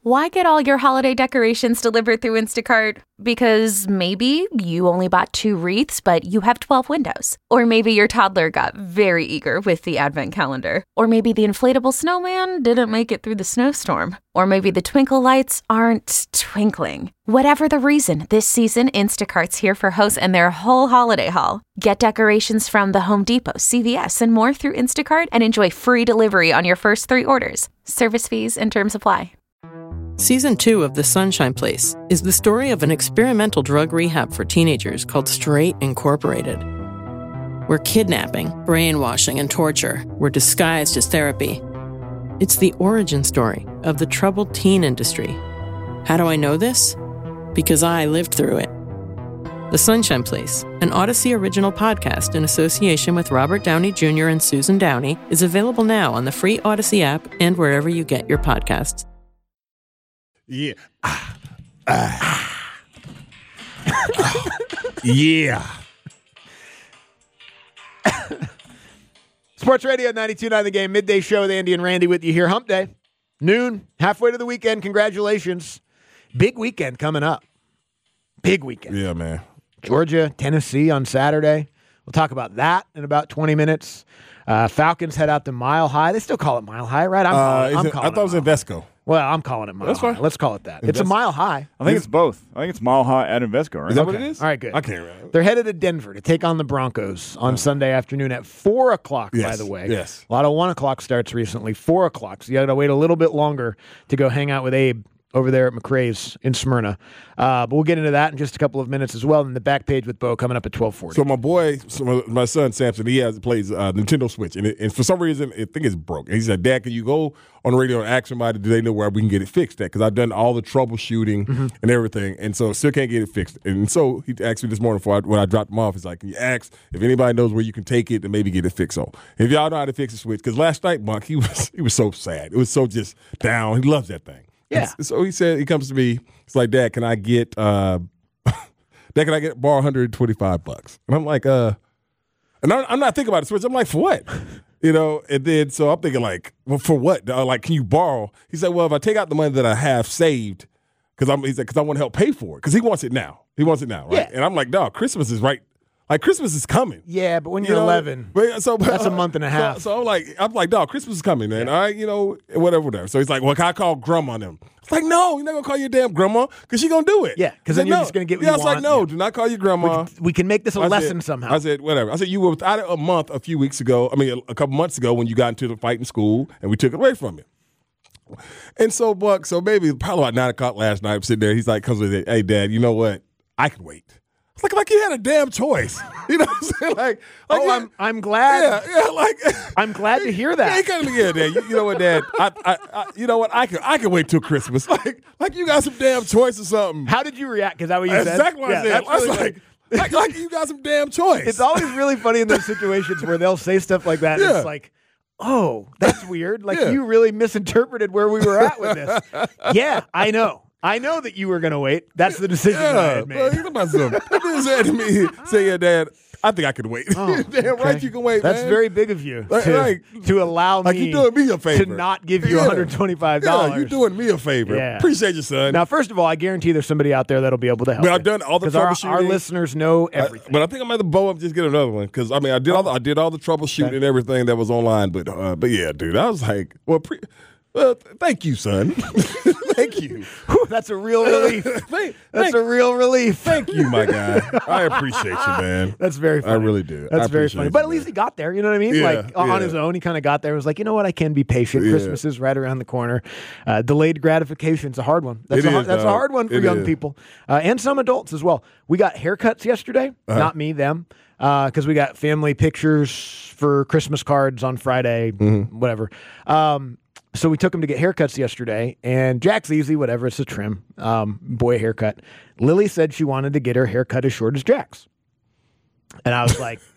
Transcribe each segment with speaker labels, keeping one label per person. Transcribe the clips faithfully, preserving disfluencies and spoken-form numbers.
Speaker 1: Why get all your holiday decorations delivered through Instacart? Because maybe you only bought two wreaths, but you have twelve windows. Or maybe your toddler got very eager with the advent calendar. Or maybe the inflatable snowman didn't make it through the snowstorm. Or maybe the twinkle lights aren't twinkling. Whatever the reason, this season, Instacart's here for hosts and their whole holiday haul. Get decorations from the Home Depot, C V S, and more through Instacart and enjoy free delivery on your first three orders. Service fees and terms apply.
Speaker 2: Season two of The Sunshine Place is the story of an experimental drug rehab for teenagers called Straight Incorporated, where kidnapping, brainwashing, and torture were disguised as therapy. It's the origin story of the troubled teen industry. How do I know this? Because I lived through it. The Sunshine Place, an Odyssey original podcast in association with Robert Downey Junior and Susan Downey, is available now on the free Odyssey app and wherever you get your podcasts.
Speaker 3: Yeah. Ah. Ah. Ah. Yeah. Sports Radio ninety-two point nine The Game, midday show with Andy and Randy with you here. Hump Day, noon, halfway to the weekend. Congratulations. Big weekend coming up. Big weekend.
Speaker 4: Yeah, man.
Speaker 3: Georgia, Tennessee on Saturday. We'll talk about that in about twenty minutes. Uh, Falcons head out to Mile High. They still call it Mile High, right? I'm calling,
Speaker 4: uh,
Speaker 3: I'm
Speaker 4: it,
Speaker 3: calling
Speaker 4: I thought it was
Speaker 3: Mile
Speaker 4: Invesco.
Speaker 3: High. Well, I'm calling it Mile
Speaker 4: That's
Speaker 3: High.
Speaker 4: fine.
Speaker 3: Let's call it that.
Speaker 4: Invesco.
Speaker 3: It's a Mile High.
Speaker 5: I think it's both. I think it's Mile High at Invesco, right?
Speaker 4: Is that
Speaker 3: Okay.
Speaker 4: what it is?
Speaker 3: All right, good.
Speaker 4: I can't remember.
Speaker 3: They're headed to Denver to take on the Broncos on Sunday afternoon at four o'clock,
Speaker 4: Yes,
Speaker 3: by the way.
Speaker 4: yes.
Speaker 3: A lot of one o'clock starts recently. four o'clock. So you got to wait a little bit longer to go hang out with Abe over there at McRae's in Smyrna. Uh, but we'll get into that in just a couple of minutes as well. And the back page with Bo coming up at twelve forty.
Speaker 4: So my boy, so my, my son Samson, he has plays uh, Nintendo Switch, and, it, and for some reason, I think it's broke. And he said, "Dad, can you go on the radio and ask somebody, do they know where we can get it fixed at? Because I've done all the troubleshooting mm-hmm. and everything, and so still can't get it fixed." And so he asked me this morning before I, when I dropped him off, he's like, "Can you ask if anybody knows where you can take it and maybe get it fixed?" So if y'all know how to fix the Switch, because last night, Monk, he was he was so sad. It was so just down. He loves that thing.
Speaker 3: Yeah.
Speaker 4: And so he said, he comes to me, he's like, "Dad, can I get, uh, Dad, can I get borrow one hundred twenty-five bucks?" And I'm like, uh, and I'm, I'm not thinking about the Switch. I'm like, for what? You know, and then so I'm thinking like, well, for what? Uh, like, can you borrow? He said, well, if I take out the money that I have saved, because I'm, he said, because I want to help pay for it, because he wants it now. He wants it now, right?
Speaker 3: Yeah.
Speaker 4: And I'm like, dog, Christmas is right. Like, Christmas is coming.
Speaker 3: Yeah, but when you're
Speaker 4: You know,
Speaker 3: eleven,
Speaker 4: but, so,
Speaker 3: that's a month and a half.
Speaker 4: So, so I'm like, I'm like, dog, Christmas is coming, man.
Speaker 3: Yeah.
Speaker 4: All right, you know, whatever, whatever. So he's like, well, can I call grandma and them? It's like, no, you're not gonna call your damn grandma because she's gonna do it.
Speaker 3: Yeah, 'cause
Speaker 4: I
Speaker 3: then
Speaker 4: said,
Speaker 3: you're
Speaker 4: no.
Speaker 3: just gonna get what
Speaker 4: yeah,
Speaker 3: you
Speaker 4: I was like,
Speaker 3: want.
Speaker 4: no,
Speaker 3: Yeah.
Speaker 4: do not call your grandma.
Speaker 3: we, can, we can make this a
Speaker 4: I
Speaker 3: lesson
Speaker 4: said,
Speaker 3: somehow.
Speaker 4: I said, whatever. I said, you were without it a month a few weeks ago. I mean, a, a couple months ago when you got into the fight in school and we took it away from you. And so, Buck, so maybe probably about nine o'clock last night, I'm sitting there. He's like, comes with it. Hey, Dad, you know what? I can wait. It's like, like you had a damn choice. You know what I'm saying? Like, like
Speaker 3: oh,
Speaker 4: yeah,
Speaker 3: I'm I'm glad.
Speaker 4: Yeah, yeah, like
Speaker 3: I'm glad to hear that.
Speaker 4: Yeah, he kind of yeah, Dad. You, you know what, Dad? I, I, I, you know what? I can, I can wait till Christmas. Like, like you got some damn choice or something.
Speaker 3: How did you react? Because that what you
Speaker 4: That's
Speaker 3: said?
Speaker 4: exactly what
Speaker 3: Yeah,
Speaker 4: I said.
Speaker 3: that's
Speaker 4: I was
Speaker 3: really
Speaker 4: like, like, like you got some damn choice.
Speaker 3: It's always really funny in those situations where they'll say stuff like that. And
Speaker 4: Yeah.
Speaker 3: it's like, oh, that's weird. Like
Speaker 4: Yeah.
Speaker 3: you really misinterpreted where we were at with this. Yeah, I know. I know that you were going to wait. That's the decision I
Speaker 4: Yeah,
Speaker 3: had
Speaker 4: bro,
Speaker 3: made.
Speaker 4: you know about something. That dude said to me, say, yeah, Dad, I think I could wait.
Speaker 3: Oh,
Speaker 4: Damn
Speaker 3: okay.
Speaker 4: right you can wait,
Speaker 3: That's
Speaker 4: man.
Speaker 3: very big of you
Speaker 4: Like-
Speaker 3: to,
Speaker 4: like-
Speaker 3: to allow
Speaker 4: like
Speaker 3: me
Speaker 4: you doing me a favor.
Speaker 3: to not give you
Speaker 4: Yeah.
Speaker 3: one hundred twenty-five dollars.
Speaker 4: Yeah, you doing me a favor.
Speaker 3: Yeah.
Speaker 4: Appreciate you, son.
Speaker 3: Now, first of all, I guarantee there's somebody out there that'll be able to help.
Speaker 4: But I've done all the
Speaker 3: because our,
Speaker 4: troubleshooting.
Speaker 3: our listeners know
Speaker 4: I-
Speaker 3: everything.
Speaker 4: but I think I'm at the bow up just get another one because I mean I did all the, I did all the troubleshooting
Speaker 3: Okay.
Speaker 4: and everything that was online. But uh, but yeah, dude, I was like, well, pre- well, th- thank you, son. Thank you.
Speaker 3: Whew, that's a real relief.
Speaker 4: Thank,
Speaker 3: That's
Speaker 4: thank,
Speaker 3: a real relief.
Speaker 4: thank you, my guy. I appreciate you, man.
Speaker 3: That's very funny.
Speaker 4: I really do.
Speaker 3: That's
Speaker 4: I
Speaker 3: very
Speaker 4: appreciate
Speaker 3: funny.
Speaker 4: you,
Speaker 3: But at
Speaker 4: man.
Speaker 3: least he got there. You know what I mean?
Speaker 4: Yeah,
Speaker 3: like on
Speaker 4: yeah.
Speaker 3: his own, he kind of got there. It was like, you know what? I can be patient.
Speaker 4: Yeah.
Speaker 3: Christmas is right around the corner. Uh, delayed gratification is a hard one. That's,
Speaker 4: It
Speaker 3: a, hard,
Speaker 4: is,
Speaker 3: that's a
Speaker 4: dog.
Speaker 3: hard one for
Speaker 4: It
Speaker 3: young
Speaker 4: is.
Speaker 3: people uh, and some adults as well. We got haircuts yesterday.
Speaker 4: Uh-huh.
Speaker 3: Not me, them. Because we got family pictures for Christmas cards on Friday,
Speaker 4: Mm-hmm.
Speaker 3: whatever. Um, so we took him to get haircuts yesterday, and Jack's easy, whatever. It's a trim, um, boy haircut. Lily said she wanted to get her haircut as short as Jack's. And I was like,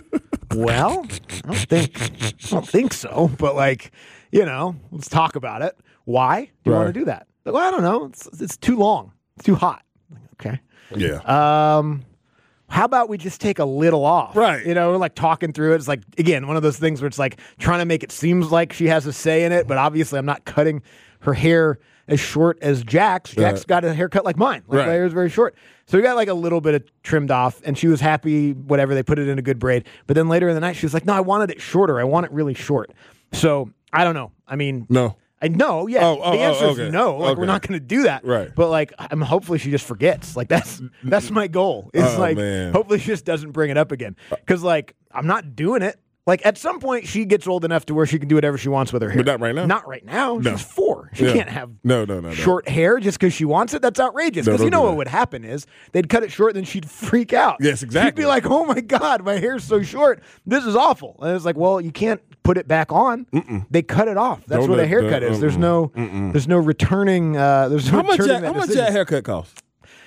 Speaker 3: well, I don't think, I don't think so. But like, you know, let's talk about it. Why do you want
Speaker 4: Right.
Speaker 3: to do that? Like, well, I don't know. It's it's too long. It's too hot. Like, okay.
Speaker 4: Yeah.
Speaker 3: Um, how about we just take a little off?
Speaker 4: Right.
Speaker 3: You know, like talking through it. It's like, again, one of those things where it's like trying to make it seems like she has a say in it, but obviously I'm not cutting her hair as short as Jack's. Jack's
Speaker 4: Right.
Speaker 3: got a haircut like mine. Like
Speaker 4: Right.
Speaker 3: my hair is very short. So we got like a little bit of trimmed off, and she was happy, whatever. They put it in a good braid. But then later in the night, she was like, no, I wanted it shorter. I want it really short. So I don't know. I mean,
Speaker 4: No.
Speaker 3: I know, yeah.
Speaker 4: Oh, oh,
Speaker 3: the answer
Speaker 4: oh,
Speaker 3: is
Speaker 4: okay.
Speaker 3: no. Like
Speaker 4: Okay.
Speaker 3: we're not going to do that.
Speaker 4: Right.
Speaker 3: But like, I'm hopefully she just forgets. Like that's that's my goal. Is
Speaker 4: Oh,
Speaker 3: like
Speaker 4: man.
Speaker 3: hopefully she just doesn't bring it up again. Because like I'm not doing it. Like at some point she gets old enough to where she can do whatever she wants with her hair.
Speaker 4: But not right now.
Speaker 3: Not right now.
Speaker 4: No.
Speaker 3: She's four. She
Speaker 4: Yeah.
Speaker 3: can't have
Speaker 4: No, no, no, no.
Speaker 3: short hair just because she wants it. That's outrageous.
Speaker 4: No,
Speaker 3: Because you
Speaker 4: don't
Speaker 3: know
Speaker 4: do
Speaker 3: what
Speaker 4: that.
Speaker 3: would happen is they'd cut it short, and then she'd freak out.
Speaker 4: Yes,
Speaker 3: She'd
Speaker 4: exactly.
Speaker 3: be like, "Oh my god, my hair's so short. This is awful." And it's like, well, you can't put it back on. Mm-mm. They cut it off. That's
Speaker 4: Don't
Speaker 3: what a
Speaker 4: let-
Speaker 3: haircut
Speaker 4: don't-
Speaker 3: is. There's no,
Speaker 4: Mm-mm.
Speaker 3: there's no returning. Uh, there's no
Speaker 4: How much
Speaker 3: returning
Speaker 4: that, how
Speaker 3: that
Speaker 4: much
Speaker 3: decision.
Speaker 4: that haircut cost?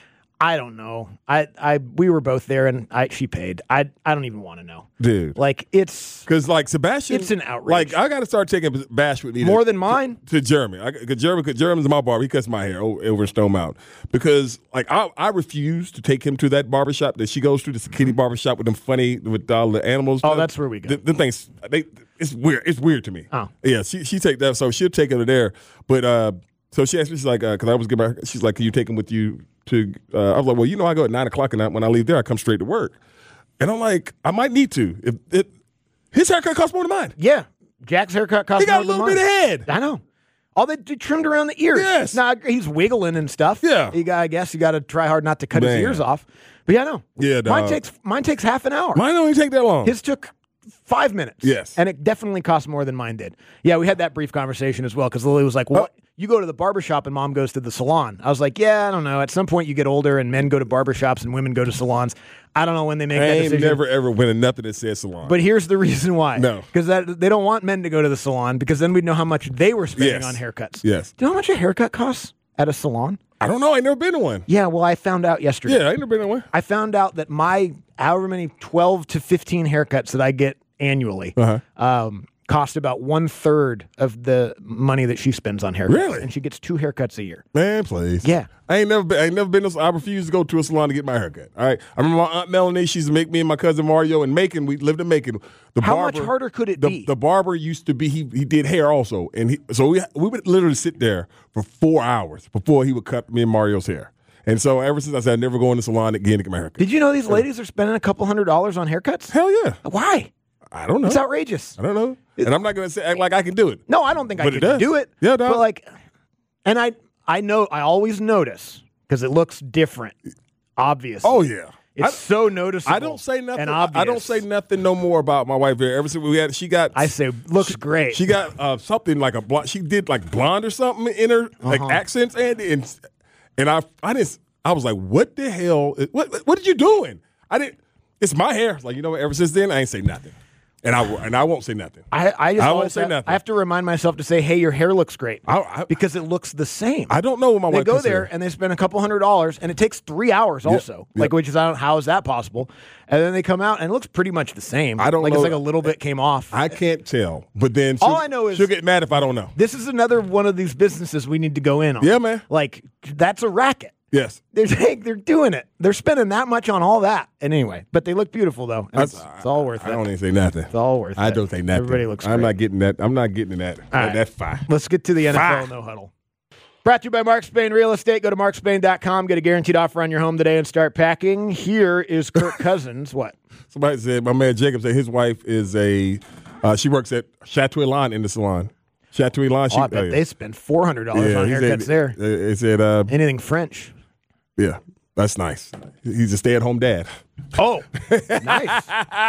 Speaker 3: I don't know. I, I, we were both there, and I, she paid. I, I don't even want to know.
Speaker 4: Dude.
Speaker 3: Like it's
Speaker 4: Because like Sebastian,
Speaker 3: It's an outrage.
Speaker 4: Like I got to start taking Bash with me to-
Speaker 3: more than mine.
Speaker 4: to Jeremy. Because Jeremy, cause Jeremy's my barber. He cuts my hair over, over in Stone Mountain. Because like I, I refuse to take him to that barbershop that she goes to, this kitty barbershop with them funny with all the animals.
Speaker 3: Oh,
Speaker 4: stuff.
Speaker 3: that's where we go.
Speaker 4: The, the things they it's weird. It's weird to me.
Speaker 3: Oh.
Speaker 4: Yeah. She she take that. So she'll take her there. But uh, so she asked me, she's like, because I was giving her, she's like, can you take him with you to? Uh, I was like, well, you know, I go at nine o'clock, and I, when I leave there, I come straight to work. And I'm like, I might need to. If it, his haircut costs more than mine.
Speaker 3: Yeah, Jack's haircut cost
Speaker 4: He got
Speaker 3: more
Speaker 4: a
Speaker 3: than
Speaker 4: little bit
Speaker 3: mine.
Speaker 4: of head.
Speaker 3: I know. All they did trimmed around the ears.
Speaker 4: Yes.
Speaker 3: Now he's wiggling and stuff.
Speaker 4: Yeah.
Speaker 3: You got, I guess you got to try hard not to cut his
Speaker 4: Man.
Speaker 3: ears off. But yeah, no.
Speaker 4: Yeah,
Speaker 3: Mine
Speaker 4: dog.
Speaker 3: takes mine takes half an hour.
Speaker 4: Mine don't even take that long.
Speaker 3: His took five minutes.
Speaker 4: Yes.
Speaker 3: And it definitely cost more than mine did. Yeah, we had that brief conversation as well because Lily was like, well,
Speaker 4: Oh.
Speaker 3: you go to the barbershop and mom goes to the salon. I was like, yeah, I don't know. At some point you get older and men go to barbershops and women go to salons. I don't know when they make
Speaker 4: I
Speaker 3: that
Speaker 4: ain't
Speaker 3: decision.
Speaker 4: never ever winning nothing that says salon.
Speaker 3: But here's the reason why.
Speaker 4: No.
Speaker 3: Because they don't want men to go to the salon because then we'd know how much they were spending
Speaker 4: Yes.
Speaker 3: on haircuts.
Speaker 4: Yes.
Speaker 3: Do you know how much a haircut costs at a salon?
Speaker 4: I don't know. I ain't never been to one.
Speaker 3: Yeah, well, I found out yesterday.
Speaker 4: Yeah, I ain't never been to one.
Speaker 3: I found out that my however many twelve to fifteen haircuts that I get annually
Speaker 4: Uh-huh.
Speaker 3: um, cost about one third of the money that she spends on haircuts.
Speaker 4: Really?
Speaker 3: And she gets two haircuts a year.
Speaker 4: Man, please.
Speaker 3: Yeah.
Speaker 4: I ain't never been. I ain't never been. To, I refuse to go to a salon to get my haircut. All right. I remember my aunt Melanie. She used to make me and my cousin Mario in Macon. We lived in Macon. The
Speaker 3: How
Speaker 4: barber,
Speaker 3: much harder could it
Speaker 4: the,
Speaker 3: be?
Speaker 4: The barber used to be. He he did hair also, and he, so we we would literally sit there for four hours before he would cut me and Mario's hair. And so ever since I said I'd never go in the salon again to get my haircut.
Speaker 3: Did you know these ladies are spending a couple hundred dollars on haircuts?
Speaker 4: Hell yeah.
Speaker 3: Why?
Speaker 4: I don't know.
Speaker 3: It's outrageous.
Speaker 4: I don't know. And I'm not going to say act like I can do it.
Speaker 3: No, I don't think I
Speaker 4: But it
Speaker 3: could
Speaker 4: does.
Speaker 3: do it.
Speaker 4: Yeah, dog.
Speaker 3: But like, and I, I know, I always notice because it looks different. Obviously.
Speaker 4: Oh yeah.
Speaker 3: It's
Speaker 4: I,
Speaker 3: so noticeable.
Speaker 4: I don't say nothing.
Speaker 3: And obvious.
Speaker 4: I don't say nothing no more about my wife here. Ever since we had, she got.
Speaker 3: I say looks
Speaker 4: she,
Speaker 3: great.
Speaker 4: She got uh, something like a blonde. She did like blonde or something in her like
Speaker 3: Uh-huh.
Speaker 4: accents, and and and I I didn't. I was like, what the hell? What what are you doing? I didn't. It's my hair. Like you know. Ever since then, I ain't say nothing, and I and I won't say nothing.
Speaker 3: I, I just
Speaker 4: I
Speaker 3: always
Speaker 4: won't say
Speaker 3: have,
Speaker 4: nothing.
Speaker 3: I have to remind myself to say, "Hey, your hair looks great,"
Speaker 4: I, I,
Speaker 3: because it looks the same.
Speaker 4: I don't know what my
Speaker 3: they
Speaker 4: wife
Speaker 3: go
Speaker 4: can say.
Speaker 3: there and they spend a couple hundred dollars, and it takes three hours also.
Speaker 4: yep.
Speaker 3: Like, which is I don't how is that possible? And then they come out and it looks pretty much the same.
Speaker 4: I don't
Speaker 3: like
Speaker 4: know.
Speaker 3: it's like a little bit came off.
Speaker 4: I can't tell. But then
Speaker 3: All
Speaker 4: she'll-
Speaker 3: I know is-
Speaker 4: she'll get mad if I don't know.
Speaker 3: This is another one of these businesses we need to go in on.
Speaker 4: Yeah, man.
Speaker 3: Like that's a racket.
Speaker 4: Yes.
Speaker 3: They're they're doing it. They're spending that much on all that. And anyway, but they look beautiful though. And it's, it's all worth
Speaker 4: I
Speaker 3: it.
Speaker 4: don't even say nothing.
Speaker 3: It's all worth
Speaker 4: I
Speaker 3: it.
Speaker 4: don't say nothing.
Speaker 3: Everybody looks
Speaker 4: I'm
Speaker 3: great.
Speaker 4: not getting that. I'm not getting that. That-
Speaker 3: right.
Speaker 4: That's fine.
Speaker 3: Let's get to the N F L
Speaker 4: Fine.
Speaker 3: No Huddle. Brought to you by Mark Spain Real Estate. Go to mark spain dot com. Get a guaranteed offer on your home today and start packing. Here is Kirk Cousins. What?
Speaker 4: Somebody said my man Jacob said his wife is a. Uh, she works at Chateau Elan in the salon. Chateau Elan. She,
Speaker 3: Oh, I bet
Speaker 4: uh,
Speaker 3: they spend four hundred dollars on
Speaker 4: he
Speaker 3: haircuts
Speaker 4: said,
Speaker 3: there.
Speaker 4: uh, He said, uh,
Speaker 3: Anything French.
Speaker 4: yeah, that's nice. He's a stay-at-home dad.
Speaker 3: Oh, nice.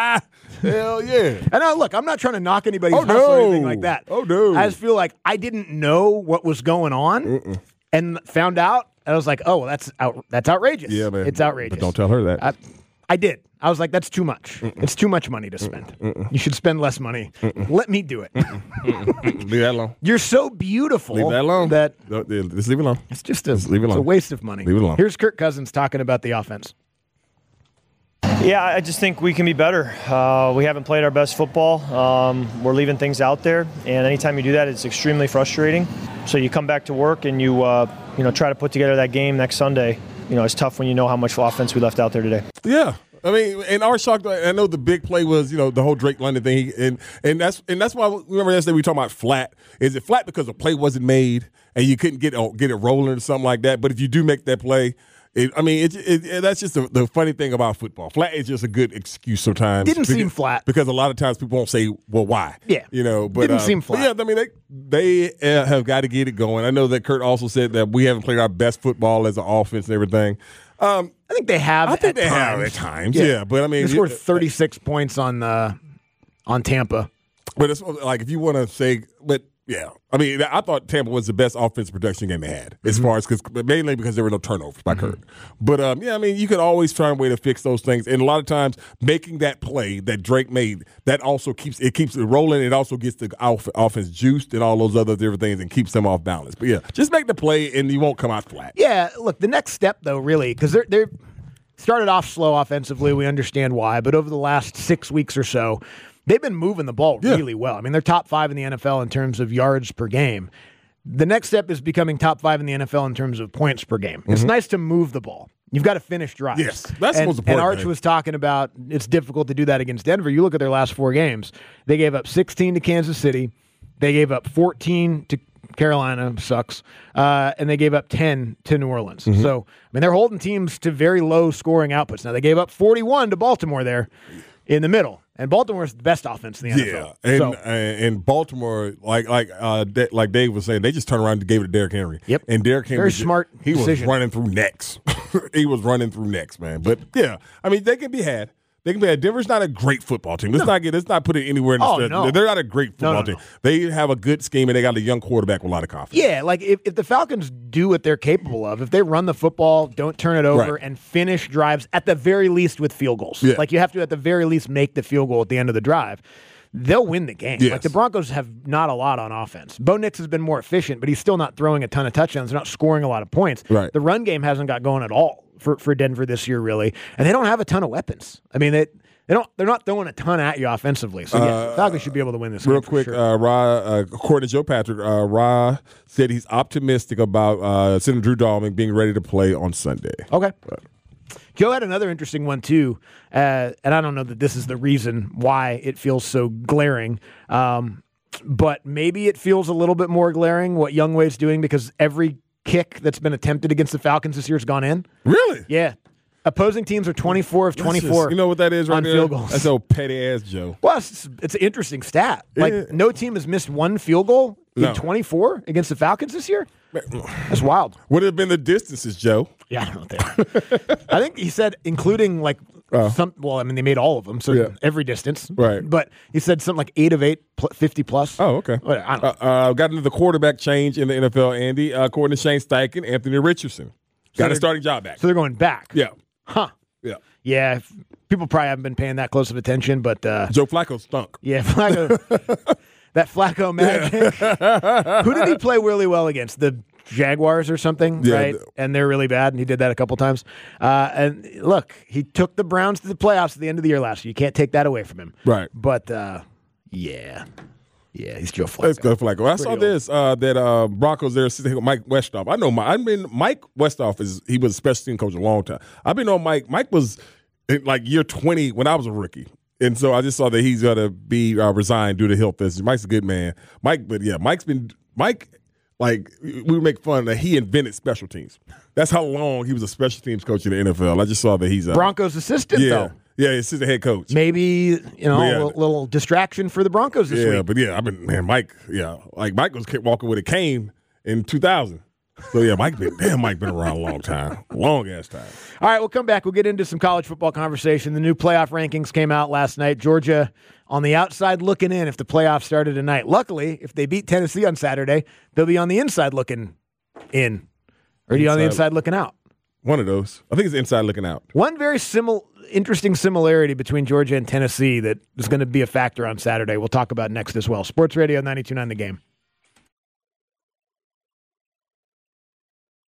Speaker 4: Hell yeah.
Speaker 3: And now, look, I'm not trying to knock anybody's
Speaker 4: Oh,
Speaker 3: hustle or anything
Speaker 4: no.
Speaker 3: like that.
Speaker 4: Oh, no.
Speaker 3: I just feel like I didn't know what was going on
Speaker 4: Mm-mm.
Speaker 3: and found out. And I was like, oh, well, that's out, that's outrageous.
Speaker 4: Yeah, man.
Speaker 3: It's outrageous.
Speaker 4: But don't tell her that.
Speaker 3: I, I did. I was like, that's too much. It's too much money to spend. You should spend less money. Let me do it.
Speaker 4: Leave that alone.
Speaker 3: You're so beautiful.
Speaker 4: Leave that alone.
Speaker 3: That
Speaker 4: Don't- yeah, just leave it alone.
Speaker 3: it's just a,
Speaker 4: leave it
Speaker 3: it's a
Speaker 4: alone.
Speaker 3: waste of money.
Speaker 4: Leave it alone.
Speaker 3: Here's Kirk Cousins talking about the offense.
Speaker 6: Yeah, I just think we can be better. Uh, we haven't played our best football. Um, we're leaving things out there, and anytime you do that, it's extremely frustrating. So you come back to work and you, uh, you know, try to put together that game next Sunday. You know, it's tough when you know how much offense we left out there today.
Speaker 4: Yeah. I mean, and our shock. I know the big play was, you know, the whole Drake London thing, and and that's and that's why remember yesterday we were talking about flat. Is it flat because the play wasn't made and you couldn't get get it rolling or something like that? But if you do make that play. It, I mean, it, it, it, that's just the, the funny thing about football. Flat is just a good excuse sometimes.
Speaker 3: Didn't
Speaker 4: because,
Speaker 3: seem flat.
Speaker 4: Because a lot of times people won't say, well, why?
Speaker 3: Yeah.
Speaker 4: You know, but
Speaker 3: Didn't
Speaker 4: uh,
Speaker 3: seem flat.
Speaker 4: Yeah, I mean, they, they uh, have got to get it going. I know that Kurt also said that we haven't played our best football as an offense and everything. Um,
Speaker 3: I think they have
Speaker 4: I think
Speaker 3: at
Speaker 4: they
Speaker 3: times.
Speaker 4: have at times, yeah. yeah. But I mean,
Speaker 3: they scored
Speaker 4: it,
Speaker 3: thirty-six uh, points on uh, on Tampa.
Speaker 4: But it's like if you want to say, but yeah, I mean, I thought Tampa was the best offensive production game they had, as mm-hmm. far as because mainly because there were no turnovers by mm-hmm. Kurt. But um, yeah, I mean, you could always find a way to fix those things, and a lot of times making that play that Drake made that also keeps it keeps it rolling. It also gets the off- offense juiced and all those other different things, and keeps them off balance. But yeah, just make the play, and you won't come out flat.
Speaker 3: Yeah, look, the next step though, really, because they're they're started off slow offensively. We understand why, but over the last six weeks or so. They've been moving the ball really yeah. well. I mean, they're top five in the N F L in terms of yards per game. The next step is becoming top five in the N F L in terms of points per game. Mm-hmm. It's nice to move the ball. You've got to finish drives.
Speaker 4: Yes, that's
Speaker 3: and,
Speaker 4: what's important.
Speaker 3: And Arch was talking about it's difficult to do that against Denver. You look at their last four games. They gave up sixteen to Kansas City. They gave up fourteen to Carolina, sucks, uh, and they gave up ten to New Orleans. Mm-hmm. So, I mean, they're holding teams to very low scoring outputs. Now, they gave up forty-one to Baltimore there in the middle. And Baltimore's the best offense in the N F L.
Speaker 4: Yeah, and
Speaker 3: so.
Speaker 4: and Baltimore, like like uh, like Dave was saying, they just turned around and gave it to Derrick Henry.
Speaker 3: Yep,
Speaker 4: and Derrick Henry,
Speaker 3: very smart.
Speaker 4: He
Speaker 3: decision.
Speaker 4: was running through necks. he was running through necks, man. But yeah, I mean, they can be had. They can be had. Denver's not a great football team. Let's no. not get. Let's not put it anywhere in the
Speaker 3: oh,
Speaker 4: stretch.
Speaker 3: No.
Speaker 4: They're not a great football
Speaker 3: no, no,
Speaker 4: team.
Speaker 3: No.
Speaker 4: They have a good scheme and they got a young quarterback with a lot of confidence.
Speaker 3: Yeah, like if, if the Falcons do what they're capable of, if they run the football, don't turn it over,
Speaker 4: right.
Speaker 3: and finish drives at the very least with field goals.
Speaker 4: Yeah.
Speaker 3: Like you have to at the very least make the field goal at the end of the drive. They'll win the game.
Speaker 4: Yes.
Speaker 3: Like the Broncos have not a lot on offense. Bo Nix has been more efficient, but he's still not throwing a ton of touchdowns. They're not scoring a lot of points.
Speaker 4: Right.
Speaker 3: The run game hasn't got going at all for, for Denver this year, really. And they don't have a ton of weapons. I mean, they they don't they're not throwing a ton at you offensively. So yeah, uh, the Falcons should be able to win this
Speaker 4: real
Speaker 3: game.
Speaker 4: Real quick,
Speaker 3: sure.
Speaker 4: uh, Ra, uh, according to Joe Patrick, uh, Ra said he's optimistic about uh, Senator Drew Dalman being ready to play on Sunday.
Speaker 3: Okay.
Speaker 4: But.
Speaker 3: Joe had another interesting one, too, uh, and I don't know that this is the reason why it feels so glaring, um, but maybe it feels a little bit more glaring what Youngway's doing because every kick that's been attempted against the Falcons this year has gone in.
Speaker 4: Really?
Speaker 3: Yeah. Opposing teams are twenty-four of twenty-four.
Speaker 4: Just, you know what that is right
Speaker 3: on
Speaker 4: there?
Speaker 3: Field goals.
Speaker 4: That's old petty-ass Joe.
Speaker 3: Well, it's, it's an interesting stat. Like,
Speaker 4: yeah.
Speaker 3: no team has missed one field goal in
Speaker 4: no.
Speaker 3: twenty-four against the Falcons this year? That's wild.
Speaker 4: What have been the distances, Joe?
Speaker 3: Yeah, I don't know. I think he said including like uh, some. Well, I mean they made all of them, so yeah. every distance.
Speaker 4: Right.
Speaker 3: But he said something like eight of eight, fifty plus.
Speaker 4: Oh, okay.
Speaker 3: Well, I don't know.
Speaker 4: Uh, uh, got into the quarterback change in the N F L, Andy. Uh, according to Shane Steichen, Anthony Richardson got
Speaker 3: so
Speaker 4: a starting job back.
Speaker 3: So they're going back.
Speaker 4: Yeah.
Speaker 3: Huh.
Speaker 4: Yeah.
Speaker 3: Yeah. People probably haven't been paying that close of attention, but uh,
Speaker 4: Joe Flacco stunk.
Speaker 3: Yeah, Flacco. That Flacco magic. Who did he play really well against? The Jaguars or something,
Speaker 4: yeah,
Speaker 3: right?
Speaker 4: The,
Speaker 3: and they're really bad, and he did that a couple times. Uh, and look, he took the Browns to the playoffs at the end of the year last year. You can't take that away from him.
Speaker 4: Right.
Speaker 3: But, uh, yeah. Yeah, he's Joe Flacco.
Speaker 4: Let's go Flacco. I
Speaker 3: Pretty
Speaker 4: saw
Speaker 3: old.
Speaker 4: this, uh, that uh, Broncos there sitting with Mike Westhoff. I know Mike. I mean, Mike Westhoff, is he was a special team coach a long time. I've been on Mike. Mike was in like year twenty when I was a rookie. And so I just saw that he's going to be uh, resigned due to health issues. Mike's a good man. Mike, but yeah, Mike's been, Mike, like, we make fun that he invented special teams. That's how long he was a special teams coach in the N F L. I just saw that he's a
Speaker 3: Broncos assistant,
Speaker 4: yeah,
Speaker 3: though.
Speaker 4: Yeah, assistant head coach.
Speaker 3: Maybe, you know,
Speaker 4: yeah.
Speaker 3: a little, little distraction for the Broncos this
Speaker 4: yeah,
Speaker 3: week.
Speaker 4: but yeah, I mean, man, Mike, yeah, like Mike was walking with a cane in two thousand. So yeah, Mike been damn Mike been around a long time, long ass time.
Speaker 3: All right, we'll come back. We'll get into some college football conversation. The new playoff rankings came out last night. Georgia on the outside looking in if the playoffs started tonight. Luckily, if they beat Tennessee on Saturday, they'll be on the inside looking in. Or are you on the inside looking out?
Speaker 4: One of those. I think it's inside looking out.
Speaker 3: One very similar, interesting similarity between Georgia and Tennessee that is going to be a factor on Saturday. We'll talk about next as well. Sports Radio ninety-two point nine The Game.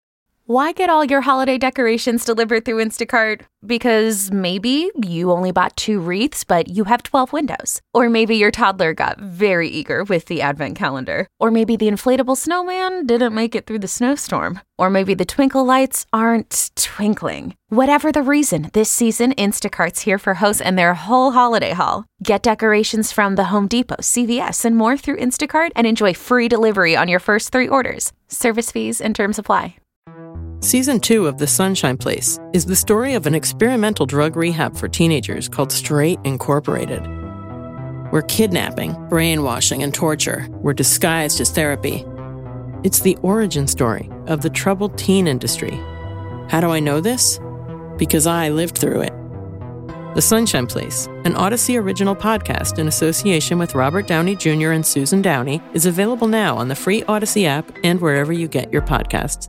Speaker 1: Why get all your holiday decorations delivered through Instacart? Because maybe you only bought two wreaths, but you have twelve windows. Or maybe your toddler got very eager with the advent calendar. Or maybe the inflatable snowman didn't make it through the snowstorm. Or maybe the twinkle lights aren't twinkling. Whatever the reason, this season, Instacart's here for hosts and their whole holiday haul. Get decorations from the Home Depot, C V S, and more through Instacart and enjoy free delivery on your first three orders. Service fees and terms apply.
Speaker 2: Season two of The Sunshine Place is the story of an experimental drug rehab for teenagers called Straight Incorporated, where kidnapping, brainwashing, and torture were disguised as therapy. It's the origin story of the troubled teen industry. How do I know this? Because I lived through it. The Sunshine Place, an Odyssey original podcast in association with Robert Downey Junior and Susan Downey, is available now on the free Odyssey app and wherever you get your podcasts.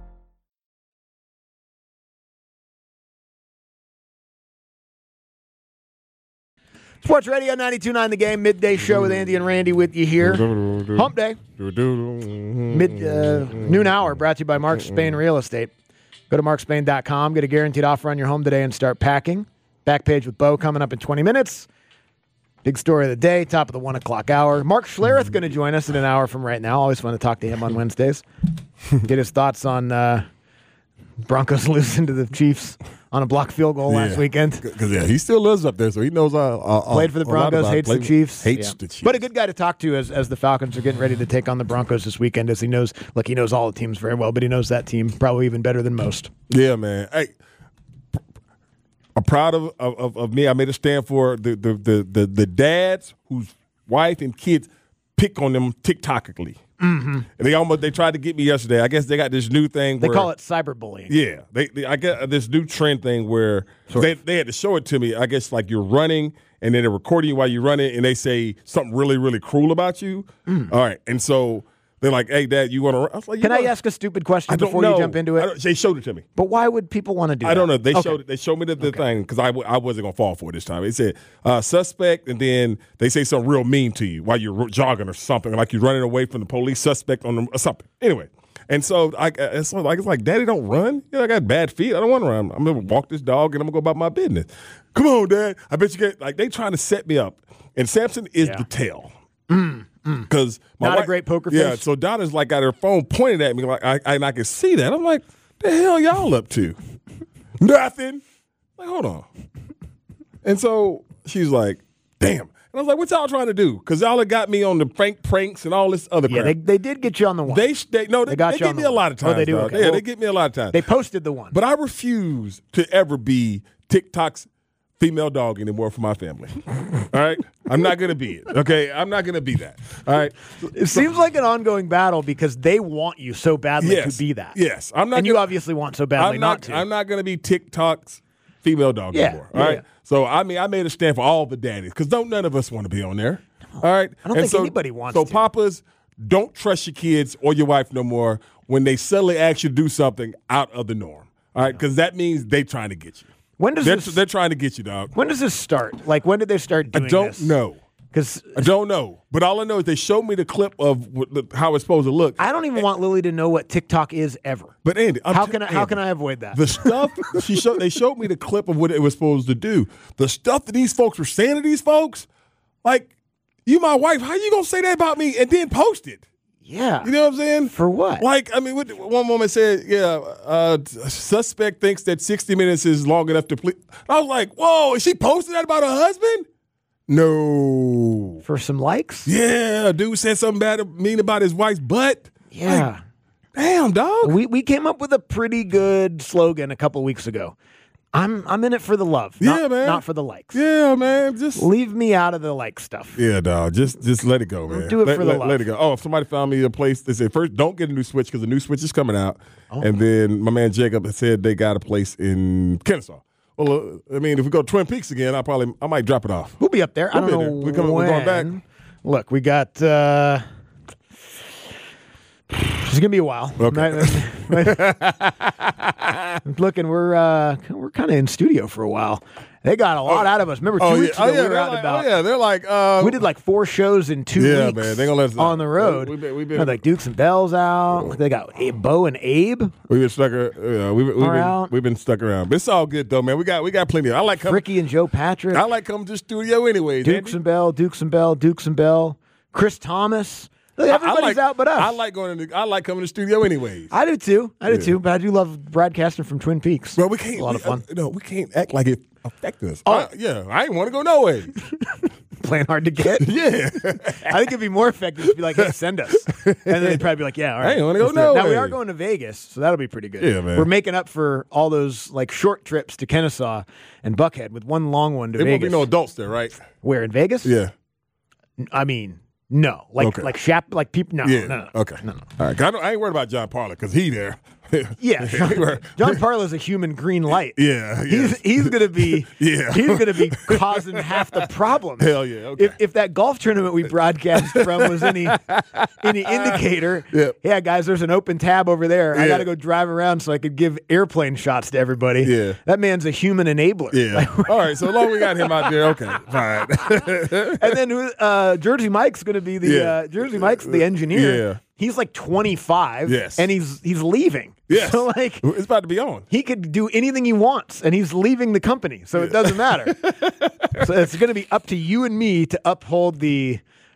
Speaker 3: Sports Radio ninety-two point nine The Game, midday show with Andy and Randy with you here. Hump Day, mid uh, noon hour, brought to you by Mark Spain Real Estate. Go to mark spain dot com, get a guaranteed offer on your home today and start packing. Back page with Bo coming up in twenty minutes. Big story of the day, top of the one o'clock hour. Mark Schlereth going to join us in an hour from right now. Always fun to talk to him on Wednesdays. Get his thoughts on uh, Broncos losing to the Chiefs on a blocked field goal
Speaker 4: yeah.
Speaker 3: last weekend.
Speaker 4: Because, yeah, he still lives up there, so he knows uh, uh,
Speaker 3: Played for the Broncos, hates the Chiefs.
Speaker 4: Hates
Speaker 3: yeah.
Speaker 4: the Chiefs.
Speaker 3: But a good guy to talk to as, as the Falcons are getting ready to take on the Broncos this weekend, as he knows, look, he knows all the teams very well, but he knows that team probably even better than most.
Speaker 4: Yeah, man. Hey, I'm proud of, of, of me. I made a stand for the, the, the, the, the dads whose wife and kids pick on them TikTokically. Mm-hmm. And they almost they tried to get me yesterday. I guess they got this new thing.
Speaker 3: They
Speaker 4: where,
Speaker 3: call it cyberbullying.
Speaker 4: Yeah, they, they I get this new trend thing where they they had to show it to me. I guess like you're running and then they're recording you while you're running, and they say something really really cruel about you. Mm. All right, and so they're like, "Hey, Dad, you want to run?" I was like, you
Speaker 3: Can
Speaker 4: know,
Speaker 3: I ask a stupid question
Speaker 4: I don't
Speaker 3: before
Speaker 4: know.
Speaker 3: you jump into
Speaker 4: I
Speaker 3: it?
Speaker 4: don't, they showed it to me.
Speaker 3: But why would people want to do
Speaker 4: I
Speaker 3: that?
Speaker 4: don't know. They
Speaker 3: okay.
Speaker 4: showed they showed me the, the
Speaker 3: okay.
Speaker 4: thing because I, w- I wasn't gonna fall for it this time. It said uh, suspect, and then they say something real mean to you while you're jogging or something, like you're running away from the police. Suspect on them or something. Anyway, and so I it's so like it's like, Daddy, don't run. You know, I got bad feet. I don't want to run. I'm gonna walk this dog and I'm gonna go about my business. Come on, Dad. I bet you get like they trying to set me up. And Samson is
Speaker 3: yeah.
Speaker 4: the tail.
Speaker 3: Mm.
Speaker 4: Because
Speaker 3: not
Speaker 4: wife,
Speaker 3: a great poker
Speaker 4: yeah,
Speaker 3: face.
Speaker 4: so Donna's like got her phone pointed at me, like I, I and I can see that. I'm like, the hell y'all up to? Nothing. Like, hold on. And so she's like, damn. And I was like, what y'all trying to do? Because y'all have got me on the prank pranks and all this other
Speaker 3: Yeah,
Speaker 4: crap.
Speaker 3: they, they did get you on the one.
Speaker 4: They, they no, they,
Speaker 3: They got
Speaker 4: they
Speaker 3: you
Speaker 4: get
Speaker 3: on
Speaker 4: me
Speaker 3: the
Speaker 4: a
Speaker 3: one.
Speaker 4: lot of times.
Speaker 3: Oh, they do?
Speaker 4: dog.
Speaker 3: Okay.
Speaker 4: Yeah,
Speaker 3: Well,
Speaker 4: they get me a lot of times.
Speaker 3: They posted the one.
Speaker 4: But I refuse to ever be TikTok's female dog anymore for my family. All right? I'm not going to be it. Okay? I'm not going to be that. All right?
Speaker 3: It seems like an ongoing battle because they want you so badly
Speaker 4: yes,
Speaker 3: to be that.
Speaker 4: Yes. I'm not
Speaker 3: and you
Speaker 4: gonna,
Speaker 3: obviously want so badly
Speaker 4: I'm not,
Speaker 3: not to.
Speaker 4: I'm not going to be TikTok's female dog
Speaker 3: Yeah,
Speaker 4: anymore. All
Speaker 3: yeah,
Speaker 4: right?
Speaker 3: yeah.
Speaker 4: So, I mean, I made a stand for all the daddies because don't none of us want to be on there. All right?
Speaker 3: I don't
Speaker 4: And
Speaker 3: think
Speaker 4: so,
Speaker 3: anybody wants
Speaker 4: so
Speaker 3: to.
Speaker 4: So, papas, don't trust your kids or your wife no more when they suddenly ask you to do something out of the norm. All right? Because that means they trying to get you.
Speaker 3: When does
Speaker 4: They're,
Speaker 3: this,
Speaker 4: they're trying to get you, dog.
Speaker 3: when does this start? Like, when did they start
Speaker 4: I
Speaker 3: doing
Speaker 4: don't
Speaker 3: this?
Speaker 4: know.
Speaker 3: Because
Speaker 4: I don't know. But all I know is they showed me the clip of what, the, how it's supposed to look.
Speaker 3: I don't even want Lily to know what TikTok is ever.
Speaker 4: But Andy, I'm
Speaker 3: how
Speaker 4: t-
Speaker 3: can I
Speaker 4: Andy,
Speaker 3: how can I avoid that?
Speaker 4: The stuff she showed, they showed me the clip of what it was supposed to do. The stuff that these folks were saying to these folks, like, you my wife, how you gonna say that about me and then post it?
Speaker 3: Yeah.
Speaker 4: You know what I'm saying?
Speaker 3: For what?
Speaker 4: Like, I mean, what, one woman said, yeah, uh, suspect thinks that sixty minutes is long enough to plead. I was like, whoa, is she posting that about her husband? No.
Speaker 3: For some likes?
Speaker 4: Yeah, a dude said something bad, mean about his wife's butt.
Speaker 3: Yeah.
Speaker 4: Like, damn, dog.
Speaker 3: We we came up with a pretty good slogan a couple weeks ago. I'm I'm in it for the love.
Speaker 4: Yeah,
Speaker 3: not,
Speaker 4: man.
Speaker 3: Not for the likes.
Speaker 4: Yeah, man. Just
Speaker 3: Leave me out of the like stuff.
Speaker 4: yeah, dog. Just just let it go, man.
Speaker 3: do it
Speaker 4: let,
Speaker 3: for the
Speaker 4: let,
Speaker 3: love.
Speaker 4: let it go. Oh, if somebody found me a place, they said first don't get a new Switch because the new Switch is coming out,
Speaker 3: Oh.
Speaker 4: and then my man Jacob said they got a place in Kennesaw. Well, uh, I mean, if we go to Twin Peaks again, I probably I might drop it off.
Speaker 3: We'll be up there. I
Speaker 4: We'll
Speaker 3: don't
Speaker 4: be
Speaker 3: know
Speaker 4: there. We're coming- we're going back.
Speaker 3: when. Look, we got uh, It's gonna be a while.
Speaker 4: Okay.
Speaker 3: Looking, we're uh, we're kind of in studio for a while. They got a lot
Speaker 4: oh,
Speaker 3: out of us. Remember two
Speaker 4: oh,
Speaker 3: weeks
Speaker 4: yeah.
Speaker 3: ago
Speaker 4: oh, yeah,
Speaker 3: we were out
Speaker 4: like,
Speaker 3: and about.
Speaker 4: Oh yeah, they're like uh,
Speaker 3: we did like four shows in two
Speaker 4: yeah,
Speaker 3: weeks.
Speaker 4: man. They gonna let us
Speaker 3: on the road.
Speaker 4: We've been, we've been
Speaker 3: Had, like Dukes and Bells out. They got Abe, Bo and Abe.
Speaker 4: We've been stuck. Uh, we've, we've, been,
Speaker 3: out.
Speaker 4: we've been stuck around, but it's all good though, man. We got we got plenty. Of, I like coming.
Speaker 3: Ricky and Joe Patrick.
Speaker 4: I like coming to the studio anyways.
Speaker 3: Dukes
Speaker 4: Andy.
Speaker 3: and Bell. Dukes and Bell. Dukes and Bell. Chris Thomas. Look, everybody's
Speaker 4: I like,
Speaker 3: out but us.
Speaker 4: I like going to. I like coming to the studio anyways.
Speaker 3: I do too. I do
Speaker 4: Yeah.
Speaker 3: too. But I do love broadcasting from Twin Peaks.
Speaker 4: Well, we can't.
Speaker 3: It's a lot of
Speaker 4: we-
Speaker 3: fun.
Speaker 4: Uh, no, we can't act like it affects us.
Speaker 3: Oh.
Speaker 4: I- yeah, I ain't want to go no way.
Speaker 3: Playing hard to get.
Speaker 4: yeah,
Speaker 3: I think it'd be more effective to be like, hey, send us. And then they'd probably be like, yeah, all right.
Speaker 4: ain't wanna go
Speaker 3: let's do it.
Speaker 4: no
Speaker 3: Now, we
Speaker 4: way.
Speaker 3: are going to Vegas, so that'll be pretty good.
Speaker 4: Yeah, man.
Speaker 3: We're making up for all those like short trips to Kennesaw and Buckhead with one long one to
Speaker 4: there won't
Speaker 3: Vegas.
Speaker 4: be no adults there, right?
Speaker 3: Where, in Vegas?
Speaker 4: Yeah,
Speaker 3: I mean, no. Like,
Speaker 4: Okay.
Speaker 3: like Shap, like people, no,
Speaker 4: yeah.
Speaker 3: no, no.
Speaker 4: Okay,
Speaker 3: No, no.
Speaker 4: all right. 'Cause I, don't, I ain't worried about John Parler because he there.
Speaker 3: Yeah, John, John Parler's a human green light.
Speaker 4: Yeah,
Speaker 3: He's
Speaker 4: yeah.
Speaker 3: he's gonna be
Speaker 4: Yeah.
Speaker 3: he's gonna be causing half the problem.
Speaker 4: Hell yeah. Okay.
Speaker 3: If if that golf tournament we broadcast from was any any indicator,
Speaker 4: Yeah.
Speaker 3: yeah, guys, there's an open tab over there. I
Speaker 4: Yeah.
Speaker 3: got to go drive around so I could give airplane shots to everybody.
Speaker 4: Yeah.
Speaker 3: that man's a human enabler.
Speaker 4: yeah. All right. So long we got him out there. Okay. Fine.
Speaker 3: And then who- uh, Jersey Mike's going to be the
Speaker 4: Yeah.
Speaker 3: uh, Jersey Mike's the engineer.
Speaker 4: Yeah.
Speaker 3: He's like twenty-five.
Speaker 4: Yes.
Speaker 3: and he's he's leaving.
Speaker 4: Yes.
Speaker 3: So like
Speaker 4: It's about to be on.
Speaker 3: he could do anything he wants, and he's leaving the company, so it doesn't matter. So it's going to be up to you and me to uphold the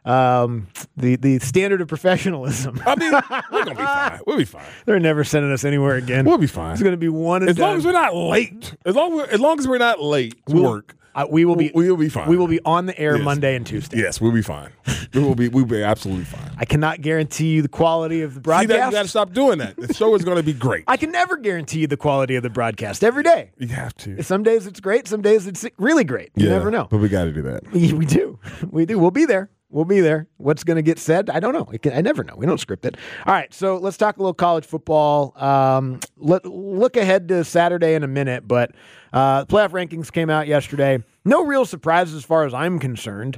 Speaker 3: um, the the standard of professionalism.
Speaker 4: I mean, we're gonna be fine. We'll be fine.
Speaker 3: They're never sending us anywhere again.
Speaker 4: We'll be fine.
Speaker 3: It's going to be one and
Speaker 4: As long
Speaker 3: done.
Speaker 4: as we're not late. As long as, as long as we're not late to
Speaker 3: We'll-
Speaker 4: work.
Speaker 3: Uh, we will be.
Speaker 4: We will be fine.
Speaker 3: We will be on the air
Speaker 4: Yes.
Speaker 3: Monday and Tuesday.
Speaker 4: Yes, we'll be fine. we will be. We'll be absolutely fine.
Speaker 3: I cannot guarantee you the quality of the
Speaker 4: See,
Speaker 3: broadcast.
Speaker 4: that, you got to stop doing that. The show is going to be great.
Speaker 3: I can never guarantee you the quality of the broadcast every day.
Speaker 4: you have to.
Speaker 3: Some days it's great. Some days it's really great. You
Speaker 4: Yeah,
Speaker 3: never know.
Speaker 4: But we got to do that.
Speaker 3: We, we do. We do. We'll be there. We'll be there. What's going to get said? I don't know. I, can, I never know. We don't script it. All right. So let's talk a little college football. Um, let, look ahead to Saturday in a minute, but uh, playoff rankings came out yesterday. No real surprises as far as I'm concerned.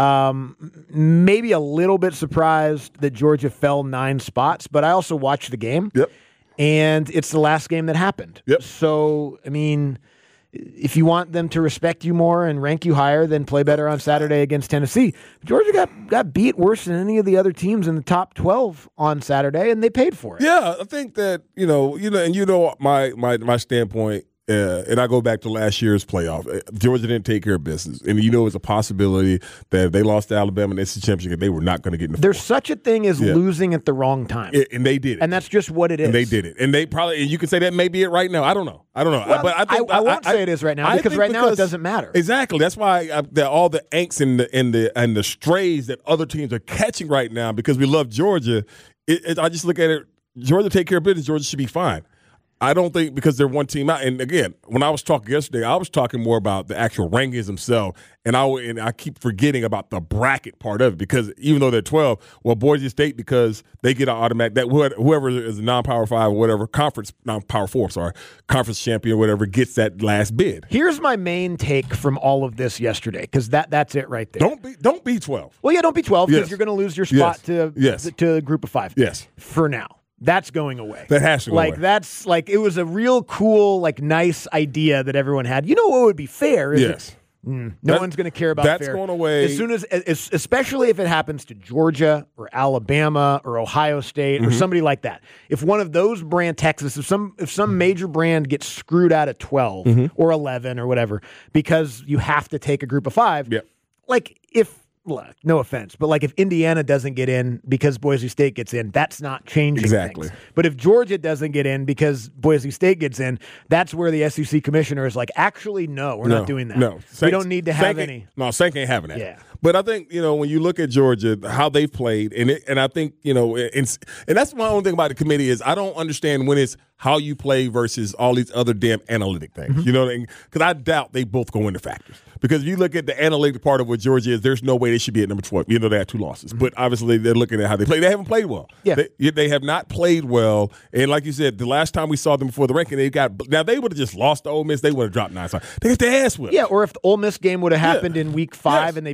Speaker 3: Um, maybe a little bit surprised that Georgia fell nine spots, but I also watched the game.
Speaker 4: Yep.
Speaker 3: And it's the last game that happened.
Speaker 4: Yep.
Speaker 3: So, I mean, if you want them to respect you more and rank you higher, then play better on Saturday against Tennessee. Georgia got, got beat worse than any of the other teams in the top twelve on Saturday, and they paid for it.
Speaker 4: Yeah, I think that you know, you know, and you know, my my my standpoint. Uh, and I go back to last year's playoff. Uh, Georgia didn't take care of business, and you know, it was a possibility that if they lost to Alabama in the S E C championship, they were not going to get in the.
Speaker 3: There's
Speaker 4: fourth.
Speaker 3: such a thing as
Speaker 4: Yeah.
Speaker 3: losing at the wrong time,
Speaker 4: It- and they did it.
Speaker 3: and that's just what it is.
Speaker 4: And they did it, and they probably. And you can say that may be it right now. I don't know. I don't know.
Speaker 3: Well,
Speaker 4: but I, think,
Speaker 3: I- I won't say it is right now,
Speaker 4: I
Speaker 3: because
Speaker 4: think
Speaker 3: right now it
Speaker 4: because-
Speaker 3: doesn't matter.
Speaker 4: Exactly. That's why I, that all the angst and the and the and the strays that other teams are catching right now because we love Georgia. It, it, I just look at it. Georgia take care of business. Georgia should be fine. I don't think because they're one team out. And again, when I was talking yesterday, I was talking more about the actual rankings themselves. And I and I keep forgetting about the bracket part of it because even though they're twelve, well, Boise State because they get an automatic that whoever is a non-power five or whatever conference non-power four, sorry, conference champion or whatever gets that last bid.
Speaker 3: Here's my main take from all of this yesterday, because that that's it right there.
Speaker 4: Don't be don't be twelve.
Speaker 3: Well, yeah, don't be twelve because
Speaker 4: Yes.
Speaker 3: you're going to lose your spot
Speaker 4: Yes.
Speaker 3: to
Speaker 4: Yes.
Speaker 3: to a group of five.
Speaker 4: Yes.
Speaker 3: For now. That's going away.
Speaker 4: That has to go
Speaker 3: like
Speaker 4: away.
Speaker 3: that's like it was a real cool, like nice idea that everyone had. You know what would be fair? Is
Speaker 4: Yes.
Speaker 3: it- Mm, no
Speaker 4: That-
Speaker 3: one's going to care about
Speaker 4: that's
Speaker 3: fair.
Speaker 4: going away.
Speaker 3: As soon as, as, especially if it happens to Georgia or Alabama or Ohio State
Speaker 4: Mm-hmm.
Speaker 3: or somebody like that. If one of those brand, Texas, if some if some major brand gets screwed out at twelve
Speaker 4: Mm-hmm.
Speaker 3: or eleven or whatever because you have to take a group of five.
Speaker 4: Yep.
Speaker 3: Like if. Look, no offense, but like if Indiana doesn't get in because Boise State gets in, that's not changing
Speaker 4: Exactly.
Speaker 3: things. But if Georgia doesn't get in because Boise State gets in, that's where the S E C commissioner is like, actually, no, we're
Speaker 4: No,
Speaker 3: not doing that.
Speaker 4: No,
Speaker 3: we
Speaker 4: Sank-
Speaker 3: don't need to
Speaker 4: Sank
Speaker 3: have
Speaker 4: ain't-
Speaker 3: any.
Speaker 4: No, Sank ain't having that.
Speaker 3: Yeah.
Speaker 4: But I think you know when you look at Georgia, how they've played, and it, and I think you know, and, and that's my only thing about the committee is I don't understand when it's how you play versus all these other damn analytic things.
Speaker 3: Mm-hmm.
Speaker 4: You know, because I doubt they both go into factors. Because if you look at the analytic part of what Georgia is, there's no way they should be at number twelve. You know, they had two losses, but obviously they're looking at how they play. They haven't played well.
Speaker 3: Yeah.
Speaker 4: They, they have not played well, and like you said, the last time we saw them before the ranking, they got now they would have just lost to Ole Miss. They would have dropped nine. So they got their ass whipped.
Speaker 3: Yeah, or if the Ole Miss game would have happened in week five
Speaker 4: Yes.
Speaker 3: and they beat
Speaker 4: They